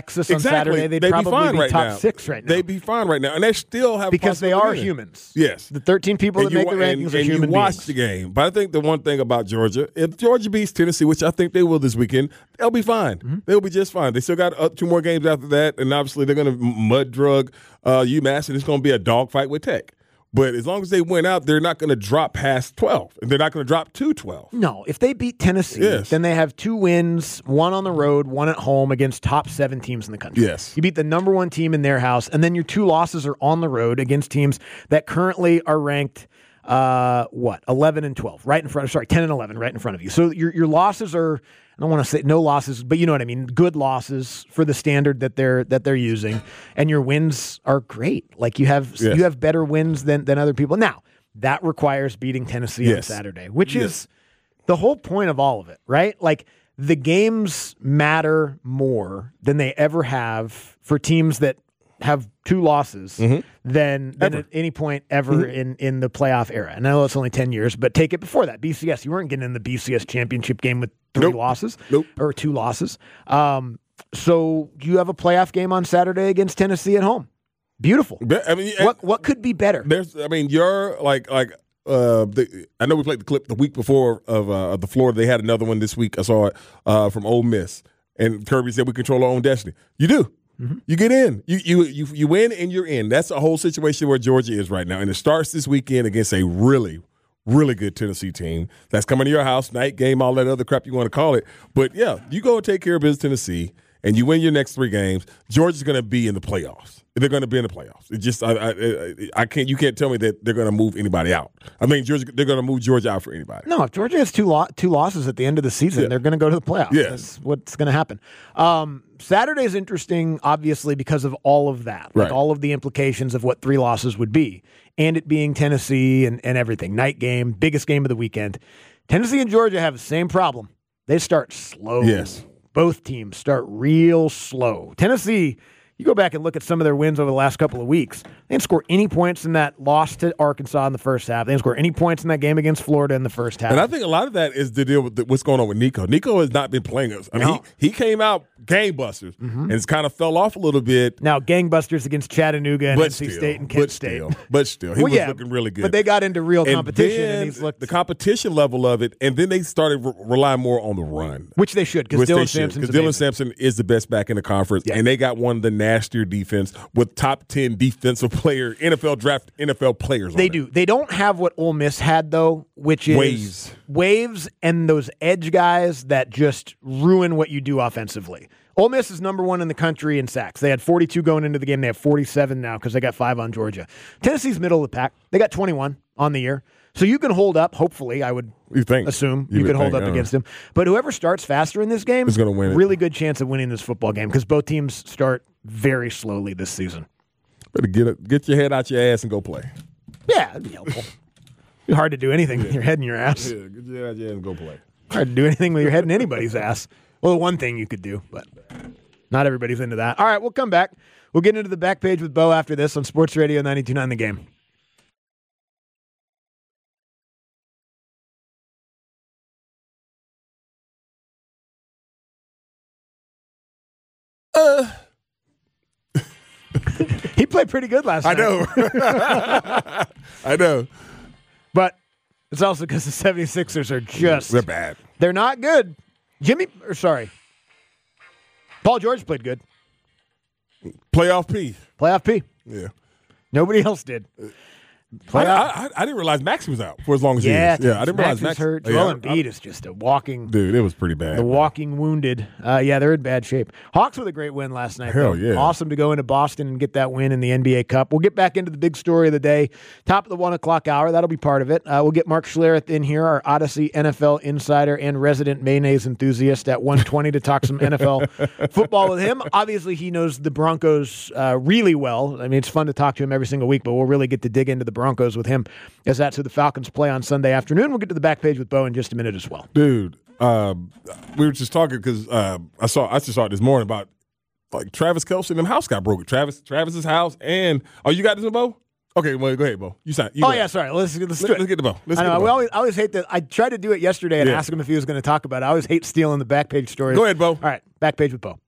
Speaker 3: Texas on
Speaker 4: exactly.
Speaker 3: Saturday, they'd,
Speaker 4: they'd
Speaker 3: probably
Speaker 4: be, fine
Speaker 3: be
Speaker 4: right
Speaker 3: top
Speaker 4: now.
Speaker 3: six right now.
Speaker 4: They'd be fine right now, and they still have
Speaker 3: because they are humans.
Speaker 4: Yes,
Speaker 3: the thirteen people
Speaker 4: and
Speaker 3: that make
Speaker 4: you,
Speaker 3: the rankings
Speaker 4: and,
Speaker 3: are
Speaker 4: and
Speaker 3: human
Speaker 4: you watch
Speaker 3: beings.
Speaker 4: the game. But I think the one thing about Georgia, if Georgia beats Tennessee, which I think they will this weekend, they'll be fine. Mm-hmm. They'll be just fine. They still got uh, two more games after that, and obviously they're going to mud drug uh, UMass, and it's going to be a dogfight with Tech. But as long as they win out, they're not going to drop past twelve. And they're not going to drop to twelve.
Speaker 3: No, if they beat Tennessee,
Speaker 4: yes.
Speaker 3: then they have two wins, one on the road, one at home against top seven teams in the country.
Speaker 4: Yes.
Speaker 3: You beat the number one team in their house, and then your two losses are on the road against teams that currently are ranked, uh, what, eleven and twelve, right in front of, sorry, ten and eleven, right in front of you. So your your losses are, I don't want to say no losses, but you know what I mean, good losses for the standard that they're that they're using, and your wins are great. Like you have
Speaker 4: yes.
Speaker 3: you have better wins than than other people. Now, that requires beating Tennessee
Speaker 4: yes.
Speaker 3: on Saturday, which
Speaker 4: yes.
Speaker 3: is the whole point of all of it, right? Like the games matter more than they ever have for teams that have two losses
Speaker 4: mm-hmm.
Speaker 3: than, than
Speaker 4: Ever.
Speaker 3: at any point ever mm-hmm. in, in the playoff era. And I know it's only ten years, but take it before that. B C S, you weren't getting in the B C S championship game with three
Speaker 4: nope.
Speaker 3: losses
Speaker 4: nope.
Speaker 3: or two losses. Um, so you have a playoff game on Saturday against Tennessee at home. Beautiful.
Speaker 4: I mean,
Speaker 3: what what could be better?
Speaker 4: There's, I mean, you're like like uh, the, I know we played the clip the week before of uh, the Florida. They had another one this week. I saw it uh, from Ole Miss, and Kirby said we control our own destiny. You do. Mm-hmm. You get in. You you you you win, and you're in. That's a whole situation where Georgia is right now, and it starts this weekend against a really. Really good Tennessee team that's coming to your house, night game, all that other crap you want to call it. But, yeah, you go and take care of business Tennessee, and you win your next three games, Georgia's going to be in the playoffs. They're going to be in the playoffs. It just I, I, I can't. You can't tell me that they're going to move anybody out. I mean, Georgia, they're going to move Georgia out for anybody.
Speaker 3: No, if Georgia has two lo- two losses at the end of the season,
Speaker 4: yeah.
Speaker 3: they're going to go to the playoffs.
Speaker 4: Yes.
Speaker 3: That's what's going to happen. Um, Saturday is interesting, obviously, because of all of that, like
Speaker 4: right.
Speaker 3: all of the implications of what three losses would be, and it being Tennessee and, and everything. Night game, biggest game of the weekend. Tennessee and Georgia have the same problem. They start slow.
Speaker 4: Yes.
Speaker 3: Both teams start real slow. Tennessee, you go back and look at some of their wins over the last couple of weeks. They didn't score any points in that loss to Arkansas in the first half. They didn't score any points in that game against Florida in the first half.
Speaker 4: And I think a lot of that is to deal with the, what's going on with Nico. Nico has not been playing us. I mean,
Speaker 3: no.
Speaker 4: he, he came out gangbusters mm-hmm. and it's kind of fell off a little bit.
Speaker 3: Now, gangbusters against Chattanooga and
Speaker 4: but
Speaker 3: N C
Speaker 4: still,
Speaker 3: State and Kent
Speaker 4: but
Speaker 3: State.
Speaker 4: Still, but still, he
Speaker 3: well,
Speaker 4: was
Speaker 3: yeah,
Speaker 4: looking really good.
Speaker 3: But they got into real
Speaker 4: and
Speaker 3: competition,
Speaker 4: then
Speaker 3: and he's looked
Speaker 4: the competition level of it, and then they started re- relying more on the run,
Speaker 3: which they should because Dylan Sampson.
Speaker 4: Because Dylan Sampson is the best back in the conference, yeah. and they got one of the nastier defense with top ten defensive player, N F L draft N F L players.
Speaker 3: They
Speaker 4: on
Speaker 3: do.
Speaker 4: it.
Speaker 3: They don't have what Ole Miss had though, which is
Speaker 4: waves,
Speaker 3: waves, and those edge guys that just ruin what you do offensively. Ole Miss is number one in the country in sacks. They had forty-two going into the game. They have forty-seven now because they got five on Georgia. Tennessee's middle of the pack. They got twenty-one on the year. So you can hold up, hopefully, I would
Speaker 4: you think.
Speaker 3: assume
Speaker 4: you,
Speaker 3: you
Speaker 4: you
Speaker 3: can hold
Speaker 4: think,
Speaker 3: up against them. But whoever starts faster in this game
Speaker 4: is going to win it.
Speaker 3: Really good chance of winning this football game because both teams start very slowly this season.
Speaker 4: Better get it, get your head out your ass and go play.
Speaker 3: Yeah, it'd be helpful. It'd be hard to do anything with your head in your ass.
Speaker 4: Yeah, get your head out your ass and go play.
Speaker 3: Hard to do anything with your head in anybody's ass. Well, one thing you could do, but not everybody's into that. All right, we'll come back. We'll get into the back page with Bo after this on Sports Radio ninety-two point nine The Game.
Speaker 4: Uh,
Speaker 3: he played pretty good last
Speaker 4: I
Speaker 3: night.
Speaker 4: know. I know.
Speaker 3: But it's also because the seventy-sixers are just...
Speaker 4: They're bad.
Speaker 3: They're not good. Jimmy... Or sorry. Paul George played good.
Speaker 4: Playoff P.
Speaker 3: Playoff P.
Speaker 4: Yeah.
Speaker 3: Nobody else did.
Speaker 4: I, I, I didn't realize Max was out for as long as
Speaker 3: yeah,
Speaker 4: he was. Yeah, I didn't
Speaker 3: Max
Speaker 4: realize
Speaker 3: was
Speaker 4: Max
Speaker 3: hurt.
Speaker 4: yeah,
Speaker 3: Joel
Speaker 4: I-
Speaker 3: Embiid is just a walking...
Speaker 4: Dude, it was pretty bad.
Speaker 3: The walking wounded. Uh, yeah, they're in bad shape. Hawks with a great win last night.
Speaker 4: Hell
Speaker 3: though.
Speaker 4: yeah.
Speaker 3: Awesome to go into Boston and get that win in the N B A Cup. We'll get back into the big story of the day. Top of the one o'clock hour. That'll be part of it. Uh, we'll get Mark Schlereth in here, our Odyssey N F L insider and resident mayonnaise enthusiast at one twenty to talk some N F L football with him. Obviously, he knows the Broncos uh, really well. I mean, it's fun to talk to him every single week, but we'll really get to dig into the Broncos with him as that's who the Falcons play on Sunday afternoon. We'll get to the back page with Bo in just a minute as well.
Speaker 4: Dude, um, we were just talking because uh, I saw I just saw it this morning about like Travis Kelce and them house got broken. Travis Travis's house and oh, you got this, Bo? Okay, well, go ahead, Bo. You sign. You
Speaker 3: oh
Speaker 4: go
Speaker 3: yeah,
Speaker 4: ahead.
Speaker 3: sorry. Let's let's,
Speaker 4: Let's, let's get the Bo. Let's
Speaker 3: I
Speaker 4: get
Speaker 3: know.
Speaker 4: the
Speaker 3: We
Speaker 4: Bo.
Speaker 3: always, I always hate that. I tried to do it yesterday and
Speaker 4: Yeah.
Speaker 3: ask him if he was going to talk about it. I always hate stealing the back page stories.
Speaker 4: Go ahead, Bo.
Speaker 3: All right, back page with Bo.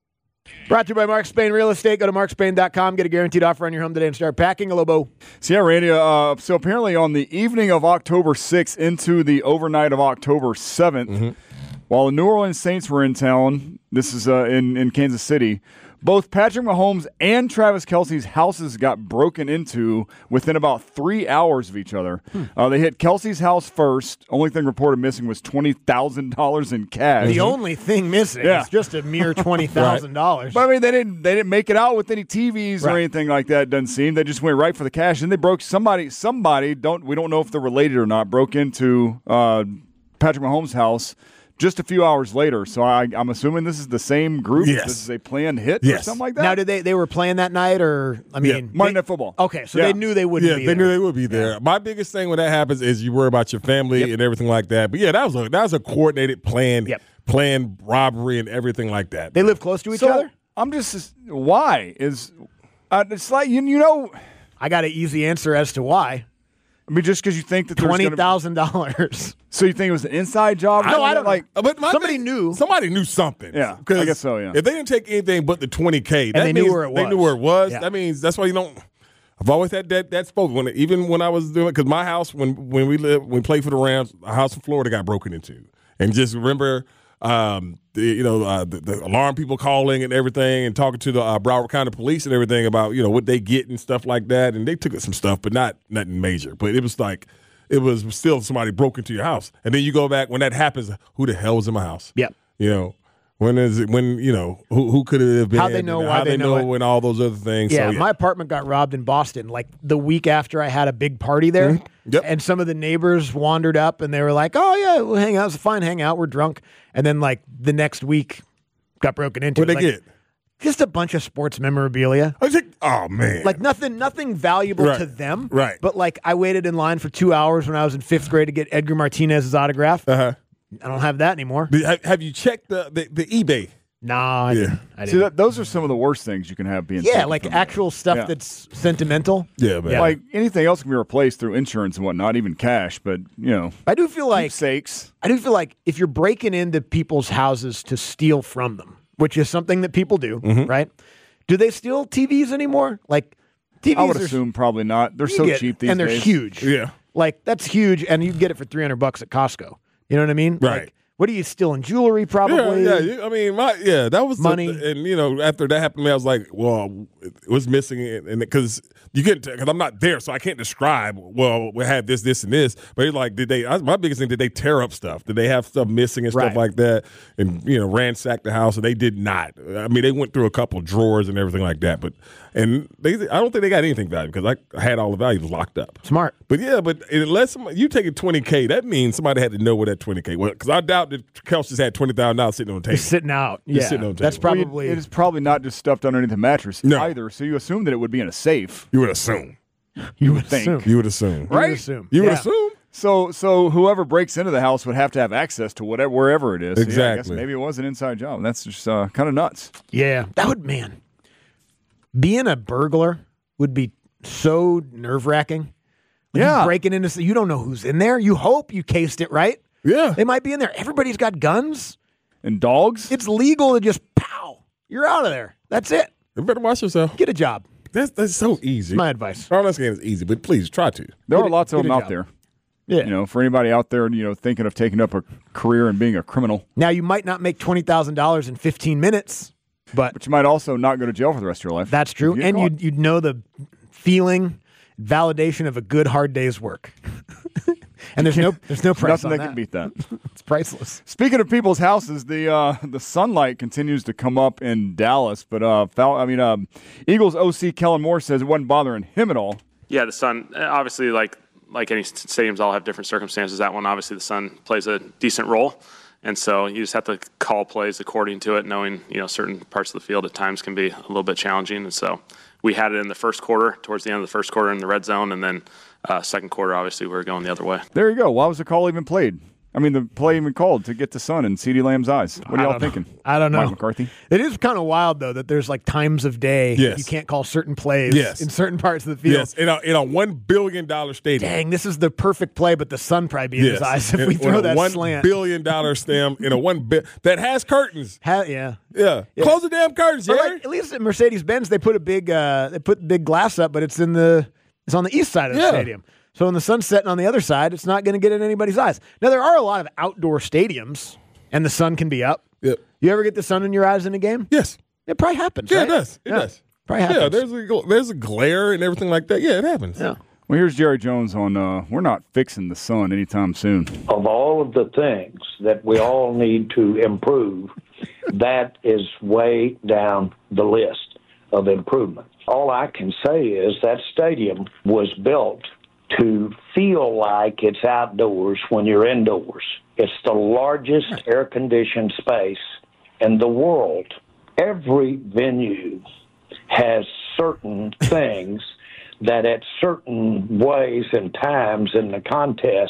Speaker 3: Brought to you by Mark Spain Real Estate. Go to mark spain dot com. Get a guaranteed offer on your home today and start packing. Hello, Bo.
Speaker 5: So, yeah, Randy, uh, so apparently on the evening of October sixth into the overnight of October seventh, mm-hmm. while the New Orleans Saints were in town, this is uh, in, in Kansas City, both Patrick Mahomes and Travis Kelce's houses got broken into within about three hours of each other. Hmm. Uh, they hit Kelce's house first. Only thing reported missing was twenty thousand dollars in cash.
Speaker 3: The only thing missing yeah. is just a mere twenty thousand dollars.
Speaker 5: Right. But I mean, they didn't they didn't make it out with any T Vs right. or anything like that. It doesn't seem. They just went right for the cash. And they broke somebody. Somebody don't we don't know if they're related or not. Broke into uh, Patrick Mahomes' house just a few hours later. So I, I'm assuming this is the same group.
Speaker 4: Yes.
Speaker 5: This is a planned hit
Speaker 4: yes.
Speaker 5: or something like that.
Speaker 3: Now, did they they were playing that night, or I mean,
Speaker 5: yeah. Monday
Speaker 3: they,
Speaker 5: Night Football?
Speaker 3: Okay, so
Speaker 5: yeah.
Speaker 3: they knew they wouldn't.
Speaker 4: Yeah,
Speaker 3: be
Speaker 4: they
Speaker 3: there.
Speaker 4: knew they would be there. Yeah. My biggest thing when that happens is you worry about your family yep. and everything like that. But yeah, that was a that was a coordinated, planned,
Speaker 3: yep.
Speaker 4: planned robbery and everything like that.
Speaker 3: They live close to each
Speaker 5: so,
Speaker 3: other.
Speaker 5: I'm just why is uh, it's like you you know.
Speaker 3: I got an easy answer as to why.
Speaker 5: I mean, just because you think that
Speaker 3: twenty thousand dollars.
Speaker 5: So you think it was an inside job?
Speaker 3: No, I don't
Speaker 5: like.
Speaker 3: But somebody
Speaker 4: thing,
Speaker 3: knew.
Speaker 4: Somebody knew something.
Speaker 5: Yeah, I guess so. Yeah.
Speaker 4: If they didn't take anything but the twenty K, that
Speaker 3: they
Speaker 4: means
Speaker 3: knew where it
Speaker 4: they
Speaker 3: was.
Speaker 4: knew where it was.
Speaker 3: Yeah.
Speaker 4: That means that's why you don't. I've always had that that spoke when even when I was doing because my house when when we lived when we played for the Rams, a house in Florida got broken into, and just remember. Um, the, you know, uh, the, the alarm people calling and everything, and talking to the uh, Broward County Police and everything about you know what they get and stuff like that. And they took some stuff, but not nothing major. But it was like it was still somebody broke into your house, and then you go back when that happens. Who the hell was in my house?
Speaker 3: Yep.
Speaker 4: You know when is it? When you know who who could it have been?
Speaker 3: How they know?
Speaker 4: And
Speaker 3: Why
Speaker 4: how
Speaker 3: they,
Speaker 4: they
Speaker 3: know?
Speaker 4: know
Speaker 3: It.
Speaker 4: And all those other things.
Speaker 3: Yeah,
Speaker 4: so, yeah,
Speaker 3: my apartment got robbed in Boston like the week after I had a big party there.
Speaker 4: Mm-hmm. Yep.
Speaker 3: And some of the neighbors wandered up and they were like, "Oh yeah, we'll hang out. It's a fine hangout. We're drunk." And then like the next week, got broken into.
Speaker 4: What'd they
Speaker 3: like,
Speaker 4: get?
Speaker 3: Just a bunch of sports memorabilia.
Speaker 4: I was like, oh man,
Speaker 3: Like nothing, nothing valuable
Speaker 4: Right.
Speaker 3: to them.
Speaker 4: Right.
Speaker 3: But like I waited in line for two hours when I was in fifth grade to get Edgar Martinez's autograph.
Speaker 4: Uh huh.
Speaker 3: I don't have that anymore.
Speaker 4: Have, have you checked the the, the eBay?
Speaker 3: Nah, I
Speaker 4: Yeah.
Speaker 3: didn't. I
Speaker 5: See,
Speaker 3: didn't.
Speaker 5: that, those are some of the worst things you can have being
Speaker 3: yeah,
Speaker 5: taken
Speaker 3: like
Speaker 5: from you.
Speaker 3: actual stuff
Speaker 5: Yeah.
Speaker 3: that's sentimental.
Speaker 4: Yeah, man.
Speaker 3: Yeah.
Speaker 5: Like anything else can be replaced through insurance and whatnot, even cash. But you know,
Speaker 3: I do feel like
Speaker 5: sakes.
Speaker 3: I do feel like if you're breaking into people's houses to steal from them, which is something that people do,
Speaker 4: Mm-hmm.
Speaker 3: right? Do they steal T Vs anymore? Like T Vs
Speaker 5: I would
Speaker 3: are,
Speaker 5: assume probably not. They're
Speaker 3: you
Speaker 5: so
Speaker 3: get-
Speaker 5: cheap these
Speaker 3: and they're
Speaker 5: days.
Speaker 3: huge.
Speaker 4: Yeah.
Speaker 3: Like that's huge, and you can get it for three hundred bucks at Costco. You know what I mean?
Speaker 4: Right.
Speaker 3: Like, what are you stealing? Jewelry, probably.
Speaker 4: Yeah, yeah. I mean, my yeah, that was the-
Speaker 3: Money.
Speaker 4: and you know, after that happened to me, I was like, well, it was missing, and because you get because I'm not there, so I can't describe. Well, we had this, this, and this. But it's like, did they? I, my biggest thing, did they tear up stuff? Did they have stuff missing and stuff
Speaker 3: Right.
Speaker 4: like that? And you know, ransack the house, and they did not. I mean, they went through a couple drawers and everything like that, but and they, I don't think they got anything valuable because I had all the valuables locked up.
Speaker 3: Smart.
Speaker 4: But yeah, but unless somebody, you take a twenty K, that means somebody had to know where that twenty K was. Because I doubt that Kelce just had twenty thousand dollars sitting on the table.
Speaker 3: Just sitting out.
Speaker 4: Just
Speaker 3: Yeah,
Speaker 4: sitting on the
Speaker 3: that's
Speaker 4: table.
Speaker 5: Well,
Speaker 3: probably.
Speaker 5: you- it is probably not just stuffed underneath the mattress
Speaker 4: No.
Speaker 5: either. So you assume that it would be in a safe,
Speaker 4: You would assume.
Speaker 3: you would
Speaker 5: think.
Speaker 3: assume.
Speaker 4: You would assume.
Speaker 3: You
Speaker 5: right?
Speaker 3: would assume.
Speaker 4: You would
Speaker 3: Yeah.
Speaker 4: assume.
Speaker 5: So so whoever breaks into the house would have to have access to whatever wherever it is. So, yeah, I guess
Speaker 4: Exactly.
Speaker 5: maybe it was an inside job. That's just uh, kind of nuts.
Speaker 3: Yeah, that would man. Being a burglar would be so nerve wracking.
Speaker 5: Yeah.
Speaker 3: breaking into you don't know who's in there. You hope you cased it right.
Speaker 4: Yeah.
Speaker 3: They might be in there. Everybody's got guns.
Speaker 5: And dogs?
Speaker 3: It's legal to just pow. You're out of there. That's it.
Speaker 4: You better watch yourself.
Speaker 3: Get a job.
Speaker 4: That's that's so easy.
Speaker 3: My advice.
Speaker 4: I'm not saying it's easy, but please try to.
Speaker 5: there
Speaker 3: get
Speaker 5: are
Speaker 3: a-
Speaker 5: lots of
Speaker 3: get
Speaker 5: them
Speaker 3: a
Speaker 5: out
Speaker 3: job.
Speaker 5: there.
Speaker 3: Yeah.
Speaker 5: You know, for anybody out there, you know, thinking of taking up a career and being a criminal,
Speaker 3: Now you might not make twenty thousand dollars in fifteen minutes, but
Speaker 5: but you might also not go to jail for the rest of your life.
Speaker 3: that's true.
Speaker 5: if you get
Speaker 3: And
Speaker 5: caught.
Speaker 3: you'd you'd know the feeling, validation of a good hard day's work. And there's no there's no price
Speaker 5: Nothing
Speaker 3: on
Speaker 5: that can beat that.
Speaker 3: It's priceless.
Speaker 5: Speaking of people's houses, the uh, the sunlight continues to come up in Dallas, but uh, foul, I mean, uh, Eagles O C Kellen Moore says it wasn't bothering him at all.
Speaker 7: Yeah, the sun, obviously, like like any stadiums, all have different circumstances. That one, obviously, the sun plays a decent role. And so you just have to call plays according to it, knowing, you know, certain parts of the field at times can be a little bit challenging. And so we had it in the first quarter, towards the end of the first quarter in the red zone. And then uh, second quarter, obviously, we were going the other way.
Speaker 5: There you go. Why was the call even played I mean, the play even called to get the sun in CeeDee Lamb's eyes. What are y'all thinking?
Speaker 3: I don't know.
Speaker 5: Mike McCarthy?
Speaker 3: It is kind of wild, though, that there's like times of day
Speaker 4: Yes.
Speaker 3: you can't call certain plays
Speaker 4: Yes.
Speaker 3: in certain parts of the field.
Speaker 4: Yes, in a, in a one billion dollar stadium.
Speaker 3: Dang, this is the perfect play, but the sun probably be in
Speaker 4: Yes.
Speaker 3: his eyes if
Speaker 4: In-
Speaker 3: we
Speaker 4: in
Speaker 3: throw
Speaker 4: a
Speaker 3: that
Speaker 4: one
Speaker 3: slant.
Speaker 4: billion dollar stem in a one bi- that has curtains.
Speaker 3: Ha- yeah.
Speaker 4: Yeah.
Speaker 3: Yeah.
Speaker 4: Close the damn curtains,
Speaker 3: But
Speaker 4: Jerry.
Speaker 3: like, at least at Mercedes Benz, they put a big uh, they put big glass up, but it's in the it's on the east side of the
Speaker 4: Yeah.
Speaker 3: stadium. So when the sun's setting on the other side, it's not going to get in anybody's eyes. Now there are a lot of outdoor stadiums, and the sun can be up.
Speaker 4: Yep.
Speaker 3: You ever get the sun in your eyes in a game?
Speaker 4: Yes.
Speaker 3: It probably happens.
Speaker 4: Yeah,
Speaker 3: right?
Speaker 4: it does. It
Speaker 3: Yeah.
Speaker 4: does.
Speaker 3: Probably happens.
Speaker 4: Yeah, there's a gl- there's a glare and everything like that. Yeah, it happens.
Speaker 3: Yeah.
Speaker 5: Well, here's Jerry Jones on uh, we're not fixing the sun anytime soon.
Speaker 8: Of all of the things that we all need to improve, that is way down the list of improvement. All I can say is that stadium was built to feel like it's outdoors when you're indoors. It's the largest air-conditioned space in the world. Every venue has certain things that at certain ways and times in the contest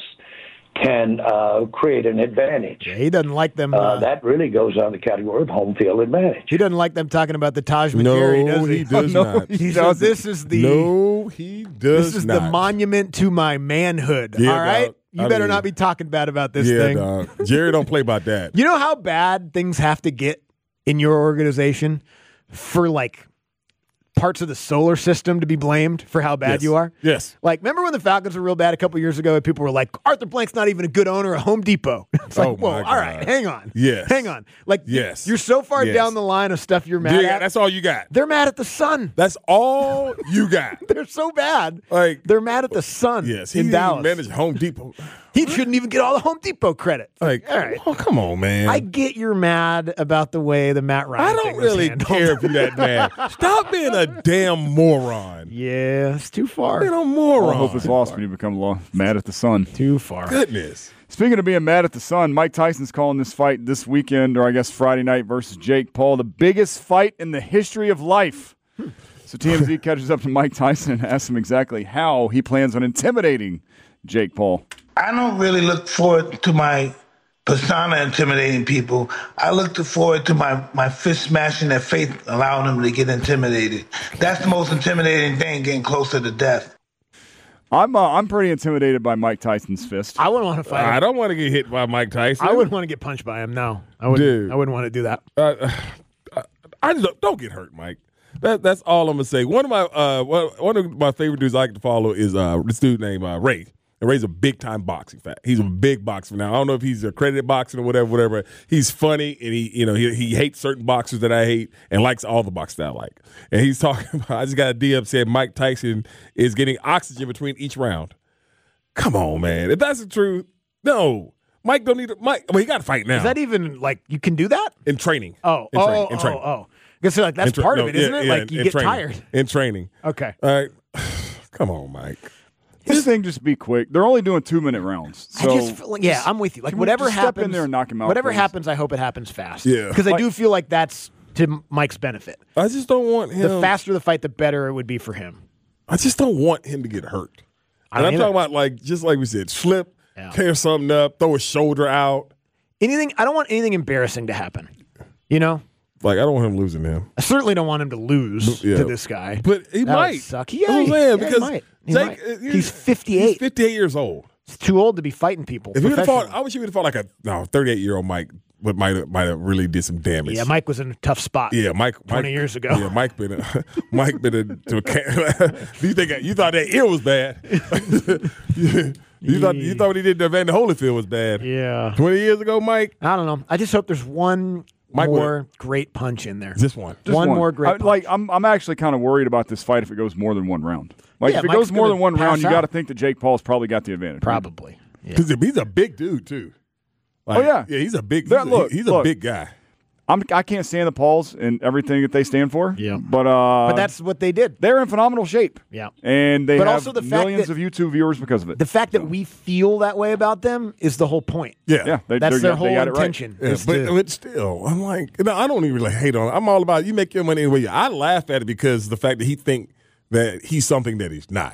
Speaker 8: can uh, create an advantage.
Speaker 3: Yeah, he doesn't like them. Uh,
Speaker 8: Uh, that really goes on the category of home field advantage.
Speaker 3: he doesn't like them talking about the Taj
Speaker 4: No,
Speaker 3: Mahal, does he?
Speaker 4: he does
Speaker 3: no,
Speaker 4: not.
Speaker 3: He
Speaker 5: He
Speaker 3: says
Speaker 5: doesn't.
Speaker 3: this is the
Speaker 4: No, he does
Speaker 3: this is
Speaker 4: not.
Speaker 3: the monument to my manhood.
Speaker 4: Yeah,
Speaker 3: all right,
Speaker 4: dog.
Speaker 3: you
Speaker 4: I
Speaker 3: better
Speaker 4: mean-
Speaker 3: not be talking bad about this
Speaker 4: yeah,
Speaker 3: thing.
Speaker 4: dog. Jerry don't play about that.
Speaker 3: You know how bad things have to get in your organization for like parts of the solar system to be blamed for how bad
Speaker 4: Yes.
Speaker 3: you are?
Speaker 4: Yes.
Speaker 3: Like, remember when the Falcons were real bad a couple years ago and people were like, Arthur Blank's not even a good owner of Home Depot. It's like,
Speaker 4: Oh,
Speaker 3: whoa,
Speaker 4: my
Speaker 3: all right,
Speaker 4: God.
Speaker 3: hang on.
Speaker 4: Yes.
Speaker 3: Hang on. Like,
Speaker 4: Yes.
Speaker 3: you're so far
Speaker 4: Yes.
Speaker 3: down the line of stuff you're mad
Speaker 4: Yeah,
Speaker 3: at.
Speaker 4: that's all you got.
Speaker 3: They're mad at the sun.
Speaker 4: That's all you got.
Speaker 3: They're so bad.
Speaker 4: Like,
Speaker 3: They're mad at the sun
Speaker 4: yes, he
Speaker 3: in Dallas.
Speaker 4: managed Home Depot.
Speaker 3: He shouldn't even get all the Home Depot credit.
Speaker 4: Like,
Speaker 3: all right.
Speaker 4: oh, come on, man.
Speaker 3: I get you're mad about the way the Matt Ryan
Speaker 4: I
Speaker 3: thing
Speaker 4: don't
Speaker 3: was
Speaker 4: really
Speaker 3: handled.
Speaker 4: care if you're that mad. Stop being a damn moron.
Speaker 3: Yeah, it's too far.
Speaker 4: Being a
Speaker 5: All
Speaker 4: moron.
Speaker 5: hope is lost when you become lo- mad at the sun.
Speaker 3: Too far.
Speaker 4: Goodness.
Speaker 5: Speaking of being mad at the sun, Mike Tyson's calling this fight this weekend, or I guess Friday night versus Jake Paul, the biggest fight in the history of life. So T M Z catches up to Mike Tyson and asks him exactly how he plans on intimidating Jake Paul.
Speaker 9: I don't really look forward to my persona intimidating people. I look forward to my, my fist smashing their faith, allowing them to get intimidated. That's the most intimidating thing, getting closer to death.
Speaker 5: I'm uh, I'm pretty intimidated by Mike Tyson's fist.
Speaker 3: I wouldn't want to fight him.
Speaker 4: I don't want to get hit by Mike Tyson.
Speaker 3: I wouldn't want to get punched by him. No, I wouldn't.
Speaker 4: Dude.
Speaker 3: I wouldn't want to do that.
Speaker 4: Uh, I, I just don't, don't get hurt, Mike. That, that's all I'm gonna say. One of my uh, one, one of my favorite dudes I like to follow is uh, this dude named uh, Ray. And Ray's a big time boxing fan. He's a big boxer now. I don't know if he's accredited boxing or whatever, whatever. He's funny and he, you know, he he hates certain boxers that I hate and likes all the boxers that I like. And he's talking about. I just got a D M saying Mike Tyson is getting oxygen between each round. Come on, man. If that's the truth, no. Mike don't need to. Mike, well, he got to fight now.
Speaker 3: Is that even like you can do that?
Speaker 4: in training?
Speaker 3: Oh,
Speaker 4: in
Speaker 3: oh,
Speaker 4: training,
Speaker 3: oh,
Speaker 4: in training.
Speaker 3: oh, oh. I guess like that's
Speaker 4: In tra-
Speaker 3: part
Speaker 4: no,
Speaker 3: of it, isn't
Speaker 4: yeah,
Speaker 3: it?
Speaker 4: yeah,
Speaker 3: Like
Speaker 4: in-
Speaker 3: you
Speaker 4: in
Speaker 3: get
Speaker 4: training.
Speaker 3: tired.
Speaker 4: in training.
Speaker 3: Okay.
Speaker 4: All right, come on, Mike.
Speaker 5: This thing just be quick. They're only doing two minute rounds. So
Speaker 3: I just feel like, yeah, I'm with you. Like
Speaker 5: can we
Speaker 3: whatever
Speaker 5: just step
Speaker 3: happens,
Speaker 5: in there and knock him out,
Speaker 3: Whatever
Speaker 5: please?
Speaker 3: happens, I hope it happens fast.
Speaker 4: Yeah.
Speaker 3: because I
Speaker 5: Like-
Speaker 3: do feel like that's to Mike's benefit.
Speaker 4: I just don't want him.
Speaker 3: The faster the fight, the better it would be for him.
Speaker 4: I just don't want him to get hurt.
Speaker 3: I
Speaker 4: And
Speaker 3: don't
Speaker 4: I'm
Speaker 3: either.
Speaker 4: talking about like just like we said, slip,
Speaker 3: Yeah.
Speaker 4: tear something up, throw a shoulder out.
Speaker 3: Anything. I don't want anything embarrassing to happen. You know,
Speaker 4: Like I don't want him losing him.
Speaker 3: I certainly don't want him to lose
Speaker 4: Yeah.
Speaker 3: to this guy.
Speaker 4: But he
Speaker 3: That would
Speaker 4: might.
Speaker 3: suck.
Speaker 4: That's
Speaker 3: Yeah,
Speaker 4: what I'm
Speaker 3: he-
Speaker 4: saying,
Speaker 3: yeah, he
Speaker 4: because
Speaker 3: might. He
Speaker 4: Jake,
Speaker 3: might.
Speaker 4: uh,
Speaker 3: He's fifty-eight.
Speaker 4: He's fifty-eight years old.
Speaker 3: It's too old to be fighting people.
Speaker 4: If he would have fought,
Speaker 3: professionally.
Speaker 4: I wish he would have fought like a no thirty-eight year old Mike, but might have might have really did some damage.
Speaker 3: Yeah, Mike was in a tough spot.
Speaker 4: Yeah, Mike.
Speaker 3: twenty
Speaker 4: Mike,
Speaker 3: years ago.
Speaker 4: Yeah, Mike been a, Mike been a, to a. can- you think you thought that ear was bad? you, you thought you thought what he did to Evander Holyfield was bad?
Speaker 3: Yeah.
Speaker 4: Twenty years ago, Mike.
Speaker 3: I don't know. I just hope there's one
Speaker 4: Mike
Speaker 3: more great punch in there.
Speaker 4: Just one.
Speaker 5: Just
Speaker 3: one more great
Speaker 5: I-
Speaker 3: punch.
Speaker 5: like I'm, I'm actually kind of worried about this fight if it goes more than one round. Like
Speaker 3: Yeah,
Speaker 5: if it
Speaker 3: Mike's
Speaker 5: goes more
Speaker 3: gonna
Speaker 5: than one
Speaker 3: pass
Speaker 5: round, you
Speaker 3: out.
Speaker 5: got to think that Jake Paul's probably got the advantage. right?
Speaker 3: Probably. Yeah.
Speaker 4: Because he's a big dude too. Like,
Speaker 5: Oh, yeah.
Speaker 4: yeah. He's a big. He's,
Speaker 5: That-
Speaker 4: a,
Speaker 5: look,
Speaker 4: he's
Speaker 5: look.
Speaker 4: a big guy.
Speaker 5: I'm, I can't stand the Pauls and everything that they stand for.
Speaker 3: Yeah.
Speaker 5: but uh,
Speaker 3: But that's what they did.
Speaker 5: they're in phenomenal shape.
Speaker 3: Yeah.
Speaker 5: and they
Speaker 3: But
Speaker 5: have
Speaker 3: also the fact
Speaker 5: millions
Speaker 3: that-
Speaker 5: of YouTube viewers because of it.
Speaker 3: The fact that we feel that way about them is the whole point.
Speaker 4: Yeah.
Speaker 5: yeah, they,
Speaker 3: That's
Speaker 5: they're-
Speaker 3: their
Speaker 5: they
Speaker 3: whole
Speaker 5: got it right.
Speaker 3: intention.
Speaker 4: Yeah,
Speaker 3: is
Speaker 4: but,
Speaker 3: to-
Speaker 4: but still, I'm like, no, I don't even really hate on it. I'm all about you make your money anyway. I laugh at it because the fact that he think that he's something that he's not.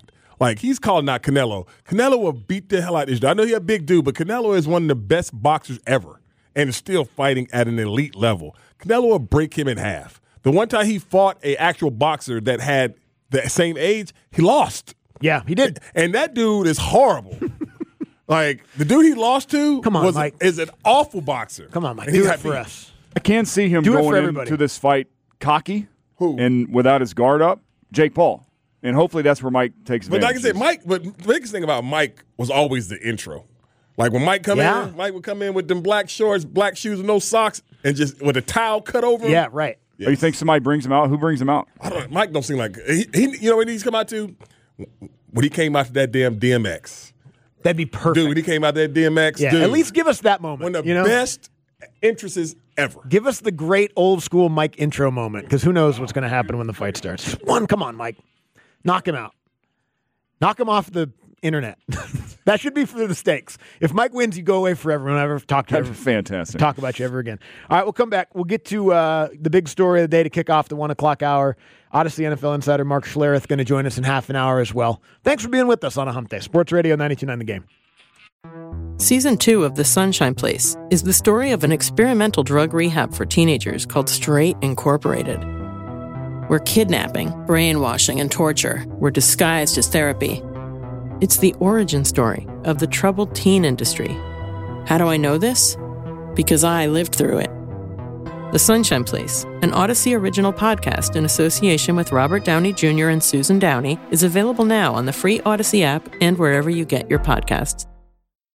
Speaker 4: Like, he's calling out Canelo. Canelo will beat the hell out of this dude. I know he's a big dude, but Canelo is one of the best boxers ever and is still fighting at an elite level. Canelo will break him in half. The one time he fought an actual boxer that had the same age, he lost.
Speaker 3: Yeah, he did.
Speaker 4: And that dude is horrible. Like, the dude he lost to
Speaker 3: Come on,
Speaker 4: was
Speaker 3: Mike.
Speaker 4: is an awful boxer.
Speaker 3: Come on, Mike.
Speaker 4: And he
Speaker 3: Do
Speaker 4: had
Speaker 3: it for
Speaker 4: beat.
Speaker 3: us.
Speaker 5: I can see him
Speaker 3: Do it for
Speaker 5: going
Speaker 3: everybody.
Speaker 5: into this fight cocky
Speaker 4: Who?
Speaker 5: and without his guard up. Jake Paul. And hopefully that's where Mike takes
Speaker 4: But like I
Speaker 5: advantage.
Speaker 4: said, Mike, but the biggest thing about Mike was always the intro. Like, when Mike come
Speaker 3: Yeah.
Speaker 4: in, Mike would come in with them black shorts, black shoes, and no socks, and just with a towel cut over him.
Speaker 3: Yeah, right.
Speaker 5: Oh, you think somebody brings him out? Who brings him out?
Speaker 4: I don't. Mike don't seem like he, he. You know what he needs to come out to? When he came out to that damn D M X.
Speaker 3: That'd be perfect.
Speaker 4: Dude, when he came out that D M X,
Speaker 3: yeah,
Speaker 4: dude,
Speaker 3: at least give us that moment.
Speaker 4: one of the
Speaker 3: you know?
Speaker 4: best entrances ever.
Speaker 3: Give us the great old school Mike intro moment, because who knows what's going to happen when the fight starts. Just one, come on, Mike. Knock him out. Knock him off the internet. That should be for the stakes. If Mike wins, you go away forever. We'll never talk to you.
Speaker 5: That'd
Speaker 3: Ever,
Speaker 5: be fantastic.
Speaker 3: talk about you ever again. All right, we'll come back. We'll get to uh, the big story of the day to kick off the one o'clock hour. Odyssey N F L insider Mark Schlereth going to join us in half an hour as well. Thanks for being with us on a hump day. Sports Radio ninety-two point nine The Game.
Speaker 2: Season two of The Sunshine Place is the story of an experimental drug rehab for teenagers called Straight Incorporated, where kidnapping, brainwashing, and torture were disguised as therapy. It's the origin story of the troubled teen industry. How do I know this? Because I lived through it. The Sunshine Place, an Odyssey original podcast in association with Robert Downey Junior and Susan Downey, is available now on the free Odyssey app and wherever you get your podcasts.